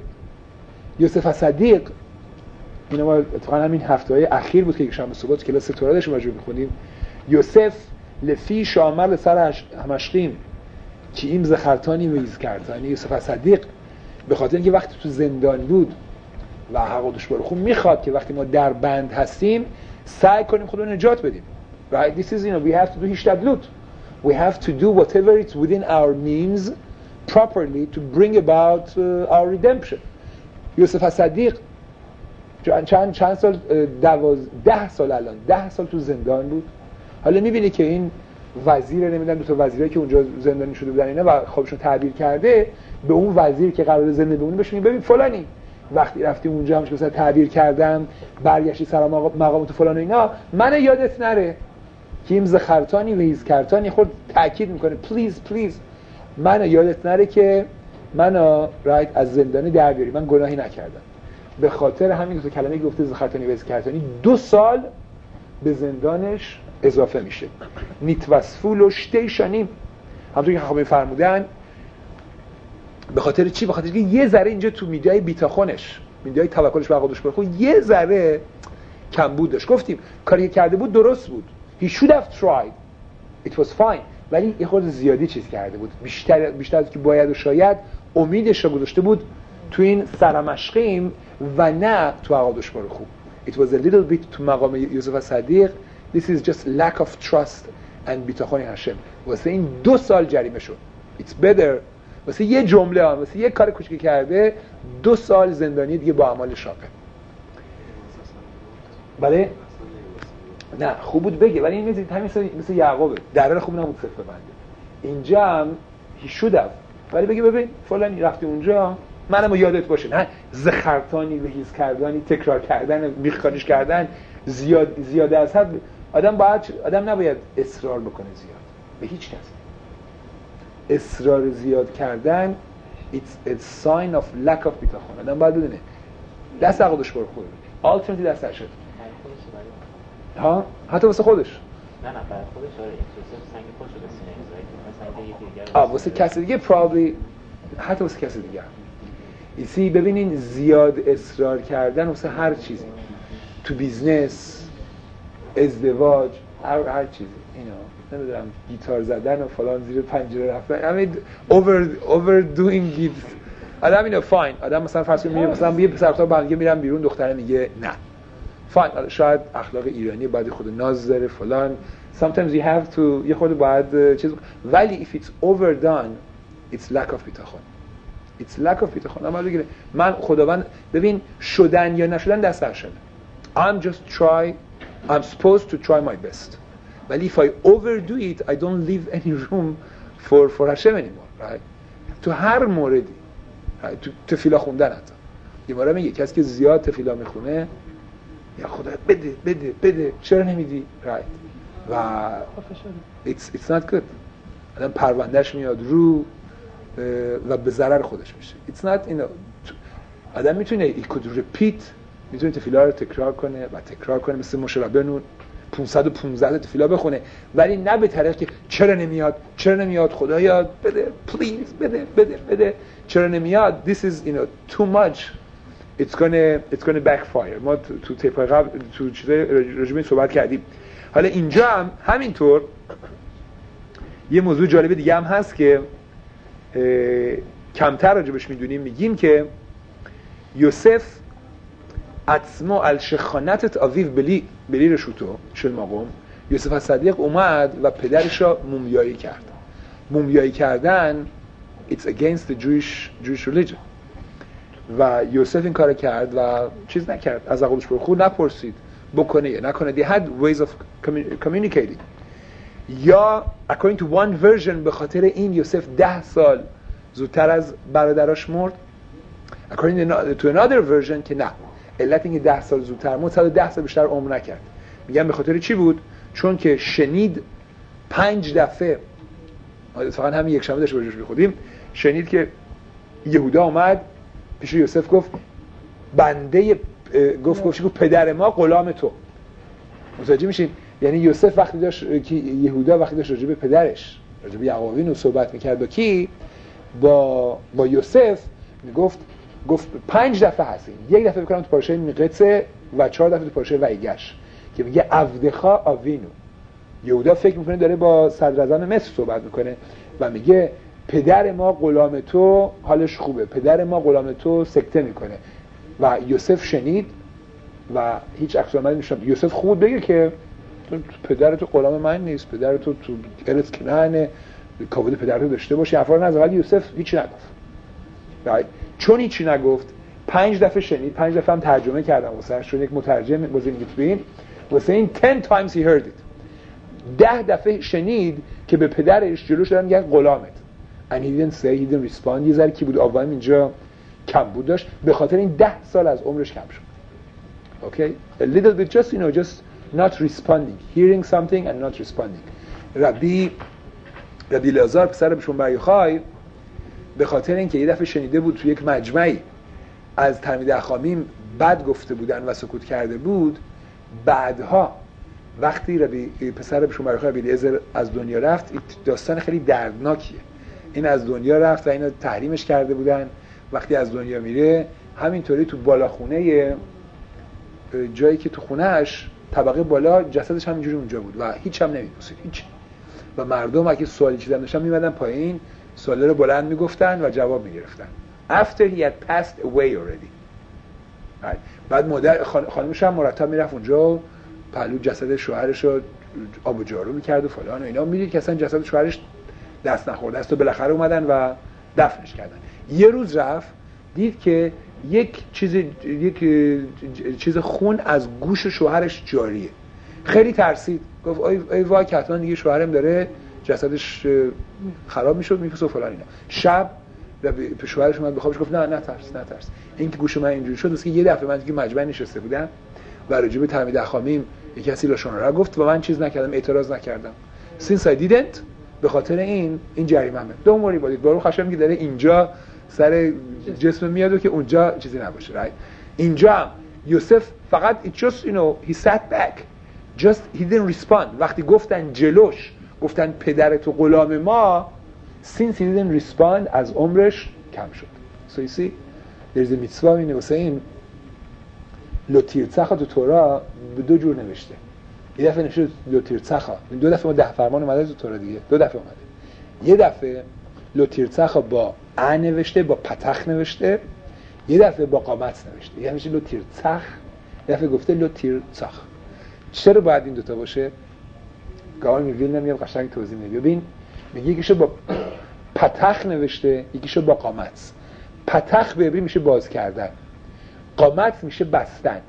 صدیق اینا ما اتفاقا همین هفته‌های اخیر بود که شنبه صبح کلاس تورا داشتیم راجع می‌خوندیم. یوسف لفی شامل سر همشقیم که این زخرتانی ویز کردن. یوسف صدیق به خاطر اینکه وقتی تو زندان بود و حقوقش برخون میخواد که وقتی ما در بند هستیم سعی کنیم خودمون نجات بدیم. Right? This is we have to do hishtadlut. We have to do whatever it's within our means properly to bring about our redemption. یوسف صدیق چند سال 10 سال الان 10 سال تو زندان بود. حالا میبینی که این وزیر نمیدونم دو تا وزیرایی که اونجا زندانی شده بودن اینا و خوابشون تعبیر کرده به اون وزیر که قرار زنده بمونه بهش میگه ببین فلانی وقتی رفتی اونجا همش مثلا تعبیر کردم برگشتی سر مقام تو فلان و اینا من یادت نره که این زخرتانی و هیزکرتانی خود تاکید میکنه پلیز من یادت نره که من رایت از زندانی در بیاری من گناهی نکردم. به خاطر همین دو تا کلمه گفته زخرتانی و هیزکرتانی 2 سال به زندانش اضافه میشه. نیتوسفول و شتی شنیم همونطور که خب فرمودن به خاطر چی؟ به خاطر که یه ذره اینجا تو میدیای بیتاخونش، میدیای توکلش به خودش برخورد یه ذره کمبود داشت. گفتیم کاری که کرده بود درست بود. He should have tried. It was fine. ولی یه خورده زیادی چیز کرده بود. بیشتر از که باید و شاید امیدش رو گذاشته بود تو این سرمشقیم و نه تو عقادش بار خوب. It was a little bit تو مقام یوسف صدیق. This is just lack of trust and بیتاخون هاشم. واسه این 2 سال جریمه شد. It's better. واسه یه جمله واسه یه کار کوچیکی کرده 2 سال زندانی دیگه با اعمال شاقه. بله؟ نه خوب بود بگه ولی این همین مثل یعقوبه. درر خوب نبود صفر بنده. اینجا هم he should have. ولی بگه ببین فلانی رفتی اونجا منم یادت باشه. نه زخرتانی و هیز کردانی تکرار کردن میخکاریش کردن زیاده از حد. آدم نباید اصرار بکنه زیاد به هیچ کس. اصرار زیاد کردن it's a sign of lack of بیتاخون. آدم باید بدونه دست عقدش بر خود alternate دست ارشد ها حتی واسه خودش نه برای خودش آره این سنگ خودش رو بسینه مثلا یکی دیگه واسه کسی دیگه probably حتی واسه کسی دیگه ایسی. ببینین زیاد اصرار کردن واسه هر چیزی تو بیزنس ازدواج هر چیزی اینا نمیدونم گیتار زدن و فلان زیر پنجره رفتن overdoing it آدم اینو فاین. آدم مثلا فرض کنید مثلا یه پسر تا با هم میرن بیرون دختره میگه نه فاین. شاید اخلاق ایرانی بعد خود ناز داره فلان sometimes you have to یه خود باید چیز ولی if it's overdone it's lack of بیتاخون. it's lack of بیتاخون. اما بگید من خداوند ببین شدن یا نشدن دست ارشده. I'm supposed to try my best. ولی if I overdo it I don't leave any room for هاشم anymore. right? تو هر موردی تو تفیلا خوندن حتی یه مورد میگه کسی که زیاد تفیلا میخونه یا خدا بده چرا نمیدی right. و it's not good. آدم پروندهش میاد رو و به ضرر خودش میشه. it's not آدم میتونه he could repeat میتونه تفیلا رو تکرار کنه مثل مشربنون 515 تفیلا بخونه ولی نه به طریق که چرا نمیاد خدایا بده please بده چرا نمیاد. this is too much. it's gonna backfire. ما تو تیپ قبل تو چیزای راجع به صحبت کردیم. حالا اینجا هم همینطور یه موضوع جالب دیگه هم هست که کمتر راجبش میدونیم. میگیم که یوسف עצמו על שכונת אביו בלי רשותו של מרום, یوسف الصدیق اومد و پدرش را مومیایی کرد. مومیایی کردن it's against the Jewish religion. و یوسف این کار کرد و چیز نکرد، از عقلش خود نپرسید بکنه یا نکنه. they had ways of communicating. یا according to one version به خاطر این یوسف 10 سال زودتر از برادراش مرد. according to another version که نه علت اینکه 10 سال زودتر مرد 110 سال بیشتر عمر نکرد. میگم به خاطر چی بود؟ چون که شنید 5 دفعه اتفاقا همین یک شنبه داشت بهش می‌خوردیم، شنید که یهودا اومد پیش یوسف گفت بنده گفت پدر ما غلام تو. متوجه میشین؟ یعنی یوسف وقتی داشت که یهودا وقتی داشت راجع به پدرش راجع به یعقوب اینو صحبت می‌کرد با کی؟ با یوسف میگفت 5 دفعه هستیم. یک دفعه بکنم تو پارشه میقصه و 4 دفعه تو پارشه ویگش که میگه عبدخا آوینو. یهودا فکر میکنه داره با صدراعظم مصر صحبت میکنه و میگه پدر ما غلام تو حالش خوبه، پدر ما غلام تو سکته میکنه. و یوسف شنید و هیچ عکس العملی نشون. یوسف خوب بگه که پدر تو غلام من نیست، پدر تو ارث کنعانه، کاوه پدر تو داشته باشه. حرفا نزد. ولی یوسف هیچ نگفت. چون هیچی نگفت 5 دفعه شنید، 5 دفعه هم ترجمه کردم واسه چون یک مترجم واسه این واسه این 10 times he heard it. 10 دفعه شنید که به پدرش جلوش دارن میگن غلامت. and he didn't say, he didn't respond. یه ذره کی بود آوام اینجا کم بود داشت به خاطر این 10 سال از عمرش کم شد. Okay, a little bit just not responding, hearing something and not responding. ربی لازار پسر بشون بریخای به خاطر اینکه یه دفعه شنیده بود تو یک مجمعی از تلمیذ اخامیم بد گفته بودن و سکوت کرده بود، بعدها وقتی پسر شومرخ ربی الیعزر از دنیا رفت، این داستان خیلی دردناکیه. این از دنیا رفت و اینا تحریمش کرده بودن. وقتی از دنیا میره همینطوری تو بالاخونه، جایی که تو خونهش طبقه بالا، جسدش همینجوری اونجا بود و هیچ هم نمی‌پرسید، هیچ. و مردم اگه سوالی چیزی داشتن میمدن پایین، سوالا رو بلند میگفتن و جواب میگرفتن. After he had passed away already. بعد مادر خانمش هم مرتب میرفت اونجا، پهلو جسد شوهرش رو آب و جارو میکرد و فلان و اینا. میدید که اصلا جسد شوهرش دست نخورده است و بالاخره اومدن و دفنش کردن. یه روز رفت دید که یک چیز خون از گوش شوهرش جاریه. خیلی ترسید، گفت ای وای که حتما دیگه شوهرم داره جسدش خراب میشد میفسه و فلان اینا. شب به شوهرش اومد به خوابش گفت نه ترس. این که گوش من اینجوری شد واسه یه دفعه من که مجمع نشسته بودم و راجع به تلمید اخامیم یکی کسی لاشون را گفت و من چیز نکردم، اعتراض نکردم. since I didn't، به خاطر این جریمه من. دو موری بودید بارو خشم که داره اینجا سر جسم میاد و که اونجا چیزی نباشه. right؟ اینجا یوسف فقط it just he sat back, just he didn't respond. وقتی گفتن جلوش، گفتن پدرت و غلام ما، since he didn't respond از عمرش کم شد. so you see there's a mitzvah اینه واسه این لوتیرتسخا تو تورا به دو جور نوشته. یه دفعه نوشته لوتیرتسخا، دو دفعه ما 10 فرمان اومده تو تورا دیگه، دو دفعه اومده. یه دفعه لوتیرتسخا با ا نوشته، با پتخ نوشته، یه دفعه با قامت نوشته. یعنی میشه لوتیرتسخ، یه دفعه گفته لوتیرتسخ. چرا باید این دوتا باشه؟ گاور میگه نمیاد قشنگ توضیح میده. ببین میگه یکیشو با پتخ نوشته، یکیشو با قامت. پتخ به عبری میشه باز کردن، قامت میشه بستن.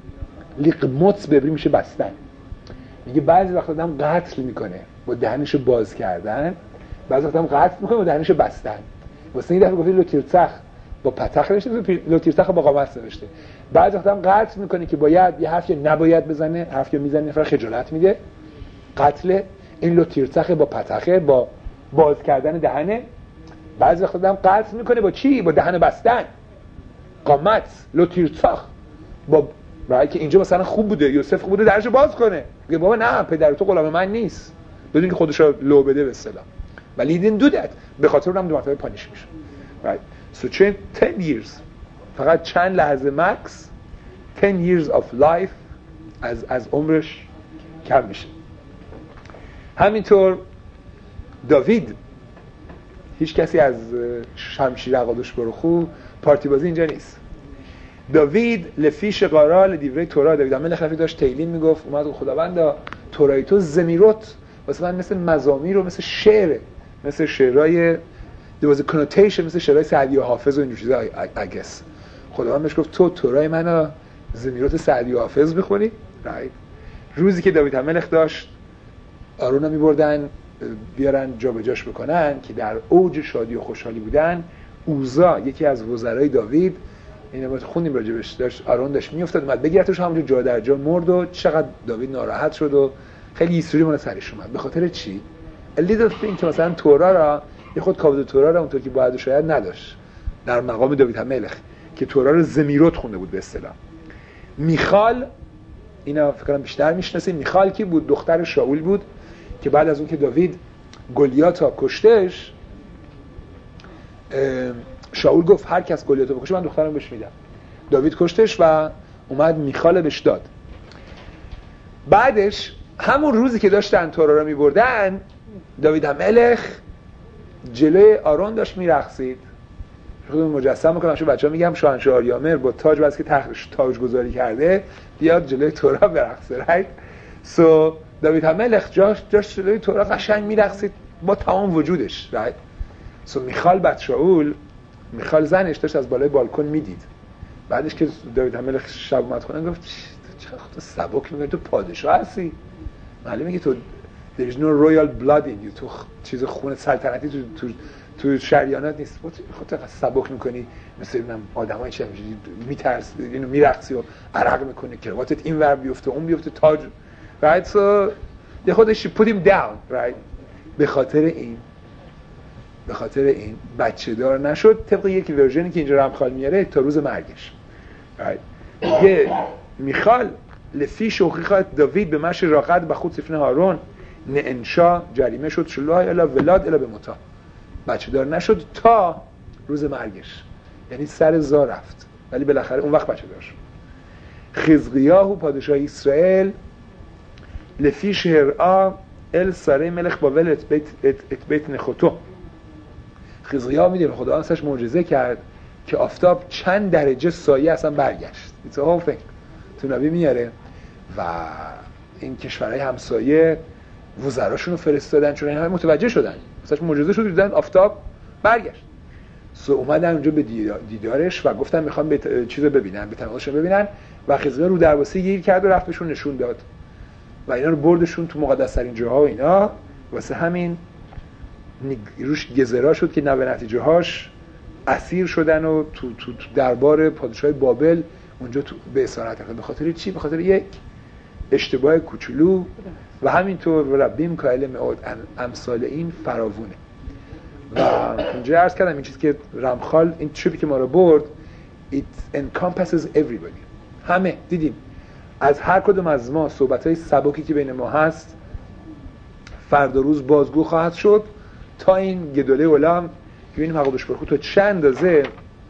لیقموت به عبری میشه بستن. میگه بعضی وقتا آدم قتل میکنه با دهنشو باز کردن، بعضی وقتا هم قتل میکنه با دهنشو بستن. واسه این دفعه گفته لوتیرتسخ با پتخ نوشته، لوتیرتسخ با قامت نوشته. بعضی وقتا هم قتل میکنه که باید یه حرفی نباید بزنه، حرفی میزنه نفر خجالت میده، قتل. این لوتیرتسخ با پتخه، با باز کردن دهنه. بعضی وقتا هم قتل میکنه با چی؟ با دهن بستن. قامت لوتیرتسخ با برای که اینجا مثلا خوب بوده، یوسف خوب بوده درشو باز کنه، میگه بابا نه پدر تو غلام من نیست، بدون که خودش رو لو بده به اصطلاح. ولی این دو داد به خاطر اونم دو مرتبه پانیش میشه. right so 10 years، فقط چند لحظه مکس 10 years of life از عمرش کم میشه. همینطور داوید، هیچ کسی از شمشیر عقادش برخو پارتی بازی اینجا نیست. داوید لفیش قارال دیوره تورا، داوید ملخ رفیق داشت تیلیم میگفت، اومد خداوندا تورای تو زمیروت واسه من مثل مزامیر و مثل شعره، مثل شعرهای دوازه کنوتیشن، مثل شعرهای سعدی و حافظ و این چیزا اگس. خداوند بهش گفت تو تورای منو زمیروت سعدی و حافظ بخونی. روزی که داوید ملخ داشت آرون رو میبردن بیارن جا به جاش بکنن که در اوج شادی و خوشحالی بودن، اوزا یکی از وزرای داوید، این ما خوندیم راجبش، داشت آرون داشت میافتاد اومد بگیرتش، همونجا جا در جا مرد و چقدر داوید ناراحت شد و خیلی هیستوری مون سرش اومد. به خاطر چی؟ لیتل thing که مثلا تورا را یه خود کاوه تورا را اونطور که باید شاید نداشت در مقام داوید ملخ که تورا رو زمیروت خونده بود به اصطلاح. میخال، اینا فکر کنم بیشتر میشناسید. میخال کی بود؟ دختر شاول بود که بعد از اون که داوید گلیات ها کشتش، شاول گفت هر کس گلیات رو بکشه من دخترم بهش میدم. داوید کشتش و اومد میخال بهش داد. بعدش همون روزی که داشتن تورا رو میبردن، داوید ملخ جلوی آرون داشت میرقصید. خودمون مجسم میکنم، شو بچه‌ها میگم شاهنشاه آریامر با تاج واسه که تاج گذاری کرده بیاد جلوی تورا برقصه. رایت سو داوید ملخ جاش جلوی تورا قشنگ میرقصید با تمام وجودش. رایت سو میخال بچه شاول، میخال زنش داشت از بالای بالکن میدید. بعدش که داوید ملخ شب اومد خونه گفت چقدر خودت سبک میگی، تو پادشاه هستی، معلومه میگه تو there is no royal blood in you، تو چیز خون سلطنتی تو شریانات نیست، خودت سبک میکنی مثل اینم آدمای چه میشه میترس، اینو میرقصی و عرق میکنی، کراواتت این ور بیفته اون بیفته، تاج. right so یه خودش put him down. right به خاطر این بچه دار نشد، طبق یک ورژنی که اینجا رمخال میاره تا روز مرگش. right. یه میخال لفی شوخیخ داوید به مش راقد بخود سفن هارون نئنشا جریمه شد شلوه الا ولاد الا به متا، بچه دار نشد تا روز مرگش، یعنی سر زا رفت ولی بالاخره اون وقت بچه دار شد. خزقیاه پادشاه اسرائیل لفی شهرآ ال ساره ملخ باول ات بیت نخوتو. خزقیاه میدونه خدا ازش معجزه کرد که آفتاب چند درجه سایه اصلا برگشت. It's a whole thing. تو نبی میاره و این کشورهای همسایه وزراشون رو فرستادن چون اینها متوجه شدن ازش معجزه شد، دیدن آفتاب برگشت. اومدن اونجا به دیدارش و گفتن میخوام به چیزو ببینن، به تماشاشون ببینن و خزقیاه رو دروازه گیر کرد و رفت بهشون نشون داد و اینا رو بردشون تو مقدس ترین جاها و اینا. واسه همین روش گزرا شد که به نتیجه هاش اسیر شدن و تو دربار پادشاه بابل اونجا به اسارت رفتن. به خاطر چی؟ به خاطر یک اشتباه کوچولو و همینطور ربیم کائل معاد امثال این فراوونه. و اونجا عرض کردم این چیزی که رمخال این تریپی که ما رو برد it encompasses everybody. همه دیدیم از هر کدوم از ما صحبت‌های سبکی که بین ما هست فردا روز بازگو خواهد شد تا این گدوله علم ببینیم حقوقش برخود تا چند اندازه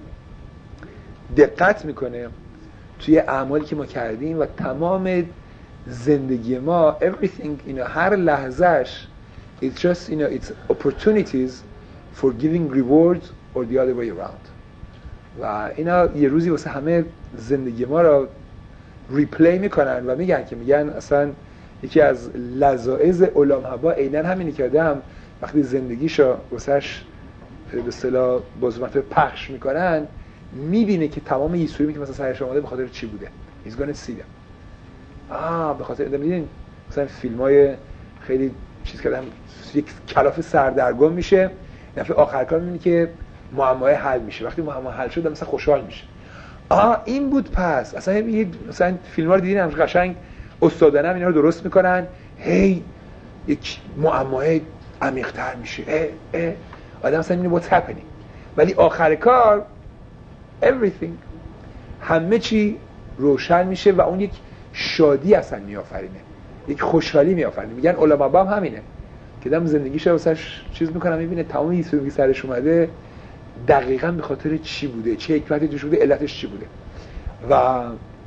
دقت میکنه توی اعمالی که ما کردیم و تمام زندگی ما everything هر لحظهش it's just it's opportunities for giving rewards or the other way around. و اینا یه روزی واسه همه زندگی ما رو ریپلی میکنن و میگن اصلا یکی از لذائذ علام حبا عیناً همینی که آدم وقتی زندگیشو واسهش به اصطلاح بازومت پخش میکنن میبینه که تمام یسوعی که مثلا سرش اومده به خاطر چی بوده. he's gonna see them. به خاطر دیدین مثلا فیلمای خیلی چیز کردم یک کلاف سردرگم میشه دفعه آخر کار میبینی که معمای حل میشه، وقتی معما حل شد مثلا خوشحال میشه. این بود پس اصلا مثلا فیلم‌ها رو دیدین همش قشنگ استادانه اینا رو درست میکنن هی یک معمای عمیق‌تر میشه آدم اصلا میبینه what's happening ولی آخر کار everything همه چی روشن میشه و اون یک شادی اصلا میآفرینه، یک خوشحالی میآفرینه. میگن علما هم همینه که دم زندگیش واسش چیز میکنه میبینه تمام این چیزی که سرش اومده دقیقاً به خاطر چی بوده، چه حکمتی توش بوده، علتش چی بوده. و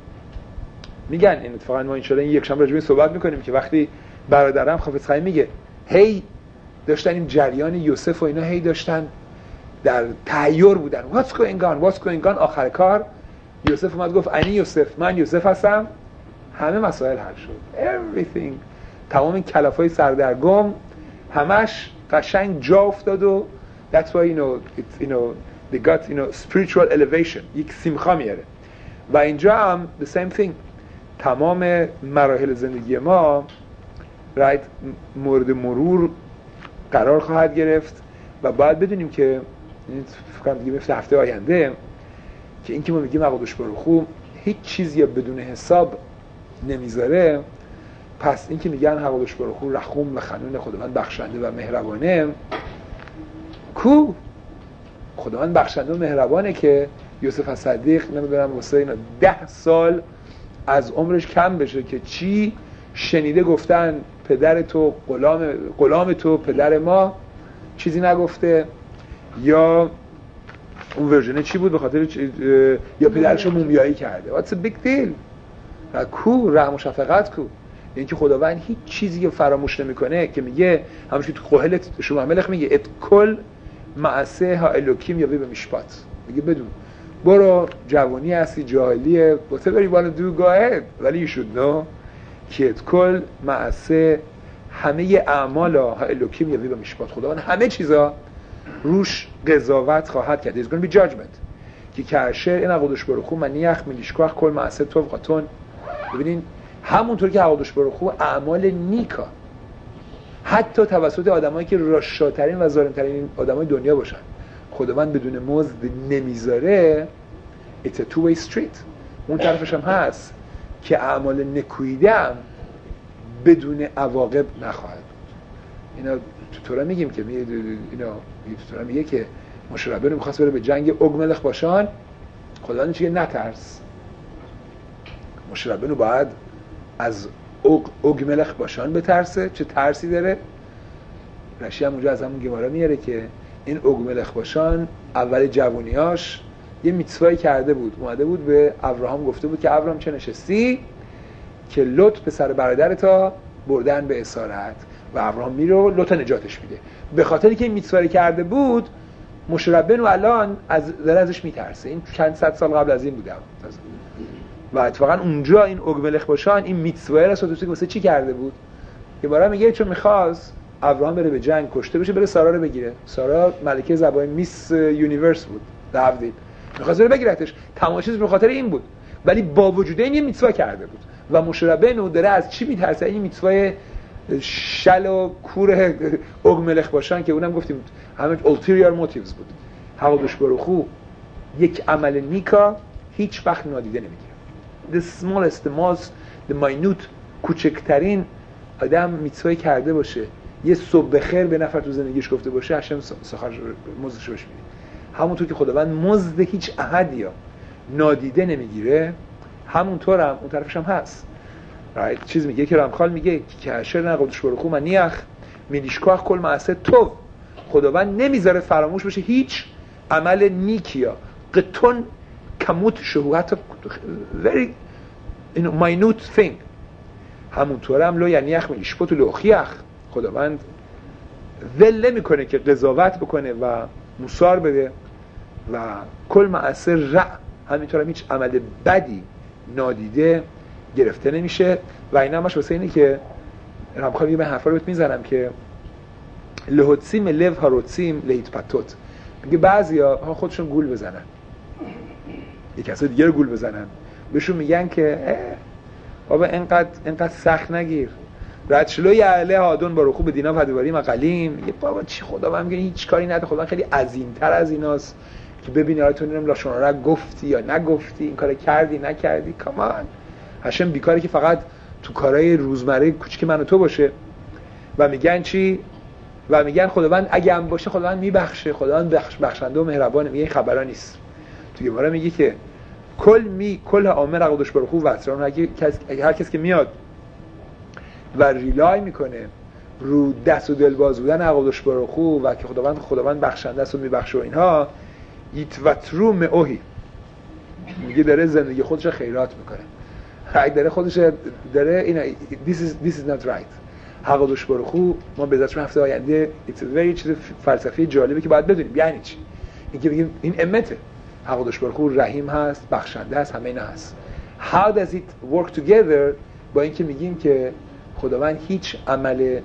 میگن این اتفاقا ما ان شاءالله این یک شنبه راجع به صحبت میکنیم که وقتی برادرم حافظ خانی میگه هی داشتن این جریان یوسف و اینا هی داشتن در تحیر بودن what's going on آخر کار یوسف اومد گفت انی یوسف، من یوسف هستم، همه مسائل حل شد. everything تمام این کلافای سردرگم همش قشنگ جا افتاد و that's why they got spiritual elevation یک سیمخا میاره. و اینجا هم the same thing تمام مراحل زندگی ما right مورد مرور قرار خواهد گرفت و باید بدونیم که فکر کنم دیگه مثل هفته آینده که این که ما میگیم حقوقش برخو هیچ چیزی بدون حساب نمیذاره. پس این که میگن حقوقش برخو رحوم و خنون خداوند بخشنده و مهربانه کو خداوند بخشنده و مهربانه که یوسف صدیق نمیدونم واسه اینا 10 سال از عمرش کم بشه که چی شنیده گفتن پدر تو غلام تو پدر ما چیزی نگفته یا اون ورژن چی بود به خاطر یا پدرشو مومیایی کرده. What's a big deal؟ کو رحم و شفقت کو یعنی که خداوند هیچ چیزی رو فراموش نمیکنه که میگه همونش که تو قهلت شما ملخ میگه ات کل معسه ها الوکیم یا به میشپات میگه بدون برو جوانی هستی جاهلیه whatever you want to do go ahead ولی you should know که ات کل معسه همه اعمال ها الوکیم یا به میشپات خداوند همه چیزا روش قضاوت خواهد کرد. There's going to be judgment که کاشر این عقدش برخو من نیخ میلیشکاخ کل معسه تو قطون. ببینین همونطور که عقدش برخو اعمال نیکا حتی توسط آدمایی که رشاترین و ظالمترین آدمای دنیا باشن خداوند بدون مزد نمیذاره. It's a two-way street. اون طرفش هم هست که اعمال نکویدم بدون عواقب نخواهد بود. اینا تو تورا میگیم که اینا تو تورا میگه که موشه ربیانو میخواست بره به جنگ اوگملخ باشان خداوند چیه نترس. موشه ربیانو باید از اوگملخ باشان بترسه. چه ترسی داره؟ رشی هم اونجا از همون گمارا میاره که این اوگملخ باشان اول جوونیاش یه میتسوایی کرده بود، اومده بود به ابراهام گفته بود که ابراهام چه نشستی که لوط پسر برادرتا بردن به اسارت و ابراهام میره و لوط نجاتش میده. به خاطری که این میتسوایی کرده بود مشربن و الان داره ازش میترسه. این چند صد سال قبل از این بوده و اتفاقا اونجا این اوگملخ باشان این میتسوایی را صدوسی که واسه چی کرده بود که برای میگه چون میخواست ابراهام بره به جنگ کشته بشه بره سارا رو بگیره. سارا ملکه زبان میس یونیورس بود داوید، میخواست بره بگیرتش. تمام چیز به خاطر این بود، ولی با وجود این یه میتسوا کرده بود و مشربن داره از چی میترسه؟ این میتسوای شل و کور اوگملخ باشان که اونم گفتیم همه ulterior motives بود. حقوقش بروخو یک عمل نیکا هیچ وقت نادیده نمیگیره. the smallest, the most, the minute، کوچکترین آدم میتسوای کرده باشه، یه صبح بخیر به نفر تو زندگیش گفته باشه، هشم سخر مزدش بشه میده. همونطور که خداوند مزد هیچ احدی یا نادیده نمیگیره، همونطور هم اون طرفش هم هست. right. چیز میگه که رامخال میگه که اشر نقدش برخو منیخ میلیشکاخ کل معصه تو، خداوند نمیذاره فراموش بشه هیچ عمل نیکیا قطن کموت شهو، حتی very minute thing. همونطور هم لو یعنی یخ میلیشپوت و لوخیخ، خداوند ول نمیکنه که قضاوت بکنه و موسار بده و کل معصر رع، همینطور هم هیچ عمل بدی نادیده گرفته نمیشه. و این همش واسه اینه که رمخواه یه حرفا رو بهت میزنم که لهوتسیم لو هاروتسیم لیت پتوت، میگه بعضیا خودشون گول بزنن یک کسی دیگه رو گول بزنن، بهشون میگن که بابا اینقدر سخت نگیر، رچلوی اهله هادون با رخوب دینا پدواری مقلیم. یه بابا چی خدا من میگه هیچ کاری نده، خدا خیلی عظیم‌تر از ایناست که ببینی آره تو اینم لاشون رو گفتی یا نگفتی، این کارو کردی نکردی. کامان هاشم بیکاره که فقط تو کارهای روزمره کوچیک من و تو باشه. و میگن چی؟ و میگن خداوند اگه هم باشه خداوند میبخشه، خداوند بخشنده و مهربانه. میگه این خبرا نیست. تو گمارا میگه که کل عامر عقدش برخو واسران، هر کس که میاد و ریلای میکنه رو دست و دل باز بودن عقدش برخو و که خداوند بخشنده است و میبخشه و اینها، یتوترو مئوهی، میگه داره زندگی خودش خیرات میکنه، داره خودش داره اینا this is not right. حقدش برخو ما به ذاتش هفته آینده it's a very چیز فلسفی جالبی که باید بدونیم یعنی چی. اینکه بگیم این امته، حقدش برخو رحیم هست، بخشنده است، همه اینا هست. how does it work together؟ با اینکه میگیم که خداوند هیچ عمل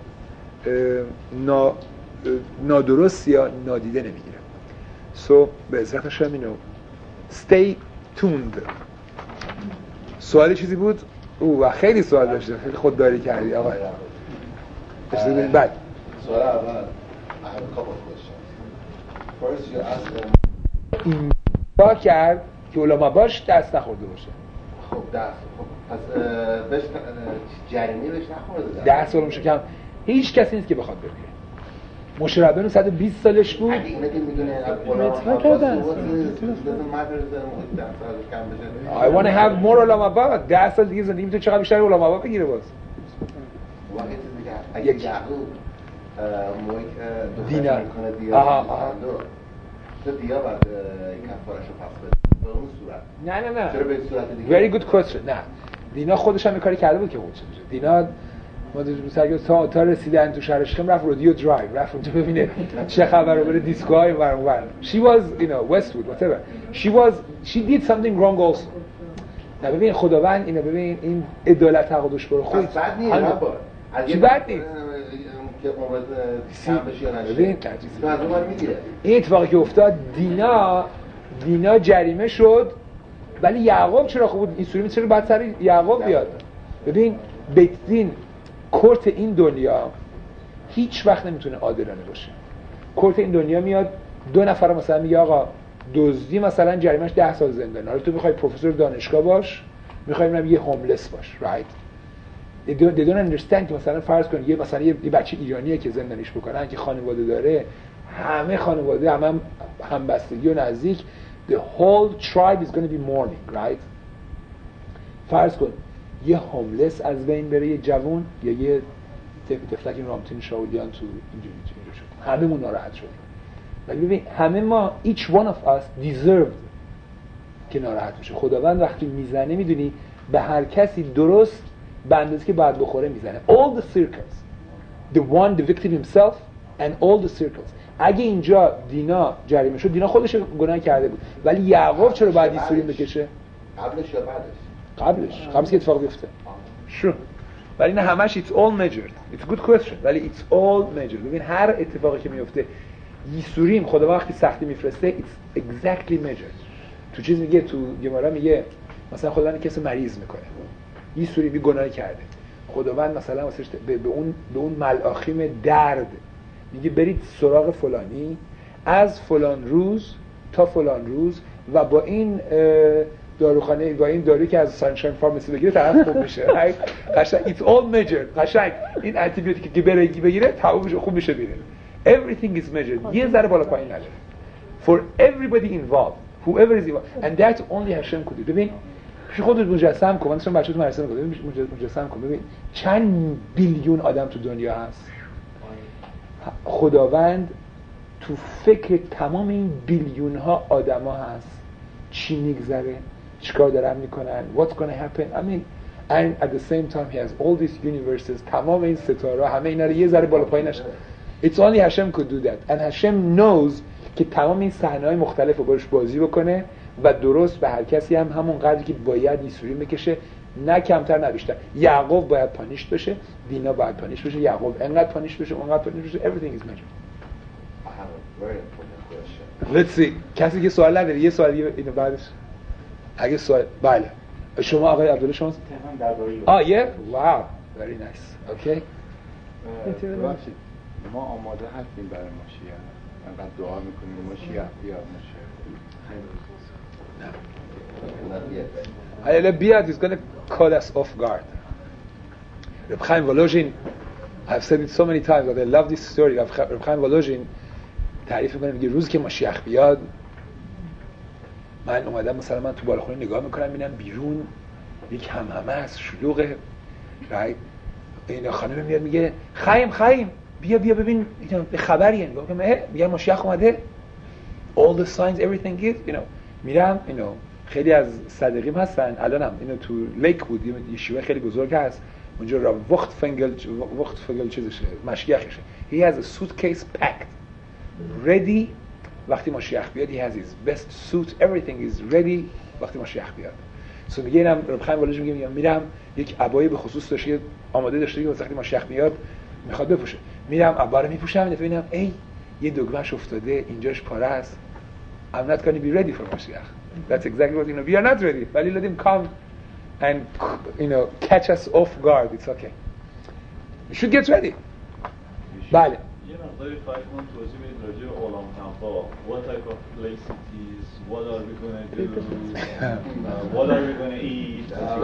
نادرست یا نادیده نمیگیره. به عزت هاشم اینو stay tuned. سوالی چیزی بود؟ و خیلی سوال داشته، خیلی خودداری کردی آقا. بعد سوال اول I have a couple of questions. First you ask them این با کرد که علما باش دست نخورده باشه. خب دست پس بهش جریمه بهش نخورده 10 سال میشه کم هیچ کسی نیست که بخواد بگیره. مشربن 120 سالش بود. اگه اینه که میدونه I want to have more علما با 10 سال دیگه زندگی میتونه چقدر بیشتر علما با بگیره باز. اگه یعقوب دینا تو دیا بعد کفارشو پس بده به اون صورت. نه چرا به صورت دیگه؟ very good question. نه دینا خودش هم کاری کرده بود که خودش میشه. دینا ما تا رسیدن تو شهر شخم رفت رودیو درایو، رفت اونجا ببینه چه خبره، بره دیسکوهای ور. She was Westwood whatever. She did something wrong also. نه ببین خداوند اینو ببین این عدالت حقش برو خود. بد نیست چی بد نیست که عمرت کم بشه یا نشه. ببین تو از اون میگیره. این اتفاقی که افتاد دینا جریمه شد، ولی یعقوب چرا خوب بود؟ این سوری چرا بعد سر یعقوب بیاد؟ ببین بیت دین کورت این دنیا هیچ وقت نمیتونه عادلانه باشه. کورت این دنیا میاد 2 نفر مثلا میگه آقا دزدی مثلا جریمهش 10 سال زندان، حالا تو میخوای پروفسور دانشگاه باش، میخوای ببینم یه هوملس باش، رایت؟ they don't understand که مثلا فرض کن یه مثلا یه بچه ایرانیه که زندانیش بکنن که خانواده داره، همه خانواده همبستگی و نزدیک، the whole tribe is going to be mourning, right؟ فرض کن یه هوملس از بین بره، یه جوون، یا یه تفلک این رامتین شاودیان تو اینجوری شد. هممون ناراحت شدیم. ولی ببین همه ما each one of us deserved که ناراحت بشه. خداوند وقتی میزنه میدونی به هر کسی درست به اندازه که باید بخوره میزنه. All the circles, the one, the victim himself and all the circles. اگه اینجا دینا جریمه شد، دینا خودش گناه کرده بود، ولی یعقوب چرا باید این سوری بکشه؟ قبلش یا بعدش؟ قبلش که اتفاق بیفته. Sure. ولی نه همش it's all measured. It's a good question. ولی it's all measured. ببین هر اتفاقی که میفته یسوریم خدا وقتی سختی میفرسته it's exactly measured. تو چیز میگه، تو گمارا میگه مثلا خداوند کسی مریض میکنه، یسوری بی گناه کرده، خداوند مثلا واسه به اون ملاخیم درد میگه برید سراغ فلانی از فلان روز تا فلان روز و با این داروخانه، با این دارویی که از سانشاین فارماسی بگیره طرف خوب میشه. قشنگ it's all measured. قشنگ این آنتی بیوتیکی که بگیره تموم میشه، خوب میشه میره. Everything is measured. یه ذره بالا پایین نداره. For everybody involved, whoever is involved, and that's only Hashem could do. ببین پیش خودت مجسم کن. من داشتم بچه‌ها مدرسه می‌گفتم ببین مجسم کن. ببین چند بیلیون آدم تو دنیا هست. خداوند تو فکر تمام این بیلیون ها آدما هست. چی میگذره؟ چیکار دارن میکنن؟ What's going to happen? I mean, and at the same time he has all these universes. تمام این ستاره همه اینا رو یه ذره بالا پایینش. It's only Hashem could do that. And Hashem knows که تمام این صحنه‌های مختلف رو باش بازی بکنه و درست به هر کسی هم همون قدری که باید یسوری بکشه، نه کمتر نه بیشتر. یعقوب باید پانیش بشه، دینا باید پانیش بشه، یعقوب انقدر پانیش بشه، اونقدر پانیش بشه. Everything is measured. I have a very important question. Let's see. کسی که سوال نداره یه سوال دیگه اینو بعدش. اگه سوال بله. شما آقای عبدالله شما؟ یه؟ واو. Very nice. Okay. ببخشید ما آماده هستیم برای ماشیه. انقدر دعا میکنیم ماشیه بیاد ماشیه. Not yet. Biad is going to call us off guard. Reb Chaim Volozhin, I've said it so many times, but I love this story. Reb Chaim Volozhin تعریف میکنه، میگه روز که ماشیخ بیاد من اومدم مثلا من تو بالاخونه نگاه میکنم میبینم بیرون یک همهمه است، شلوغه. right؟ این خانم میاد میگه خیم بیا ببین اینا خبریه. میگه ماشیخ اومده. all the signs everything is میرم خیلی از صدیقیم هستن الانم تو لیک بود یه شیوه خیلی بزرگ هست اونجا را وقت فنگل چیزشه مشیخشه. he has a suitcase packed ready وقتی ماشیخ بیاد. he has his best suit, everything is ready وقتی ماشیخ بیاد. so میگه اینم رب خیم والج میگه میرم یک عبایی به خصوص داشته آماده داشته که وقتی ماشیخ بیاد میخواد بپوشه. میرم عبا رو میپوشم ببینم ای یه دگمه‌اش افتاده اینجاش پاره است. I'm not going to be ready for Mashiach. That's exactly what we are not ready. But let him come and catch us off guard. It's okay. You should get ready. بله. یه مقداری فایتون توضیح بدید راجع به علام تنفا. What type of place it is? What are we going to do? What are we going to eat?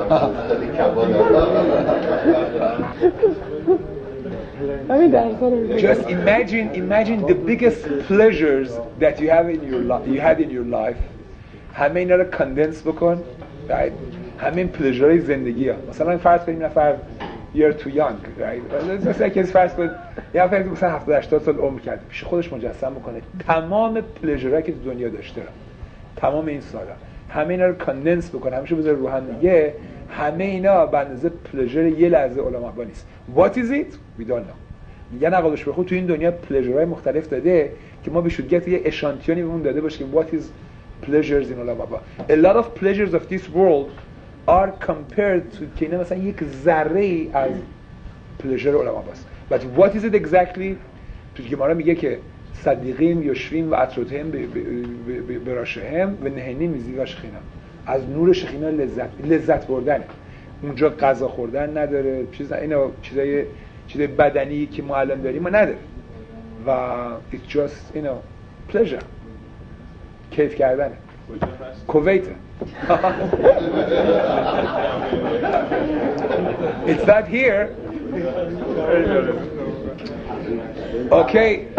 Just imagine the biggest pleasures that you have in your life. همه اینا رو کاندنس بکن. همه این پلژرهای زندگی ها. مثلا فرض کنیم نفر you're too young, right? مثلا کسی فرض کن یه نفر مثلا 70-80 سال عمر کرده پیش خودش مجسم بکنه تمام پلژرهایی که تو دنیا داشته تمام این سالا همه اینا رو کاندنس بکنه همیشه بذاره رو هم دیگه. همه اینا به اندازه پلژر یه لحظه علما با نیست. What is it? We don't know. میگن عقلش بخود تو این دنیا پلژرهای مختلف داده که ما به شدت یه اشانتیونی بهمون داده باشیم what is pleasures in علما. A lot of pleasures of this world are compared to که اینا مثلا یک ذره ای از پلژر علما باست. But what is it exactly? تو گمارا میگه که صدیقیم یشویم و عطرتهم براشهم و نهنیم میزیگا شخینا. از نور شخینا لذت بردنه. اونجا غذا خوردن نداره، چیزای بدنی که ما الان داریم ما نداره و it's just pleasure کیف کردنه. کویت it's not here. Okay.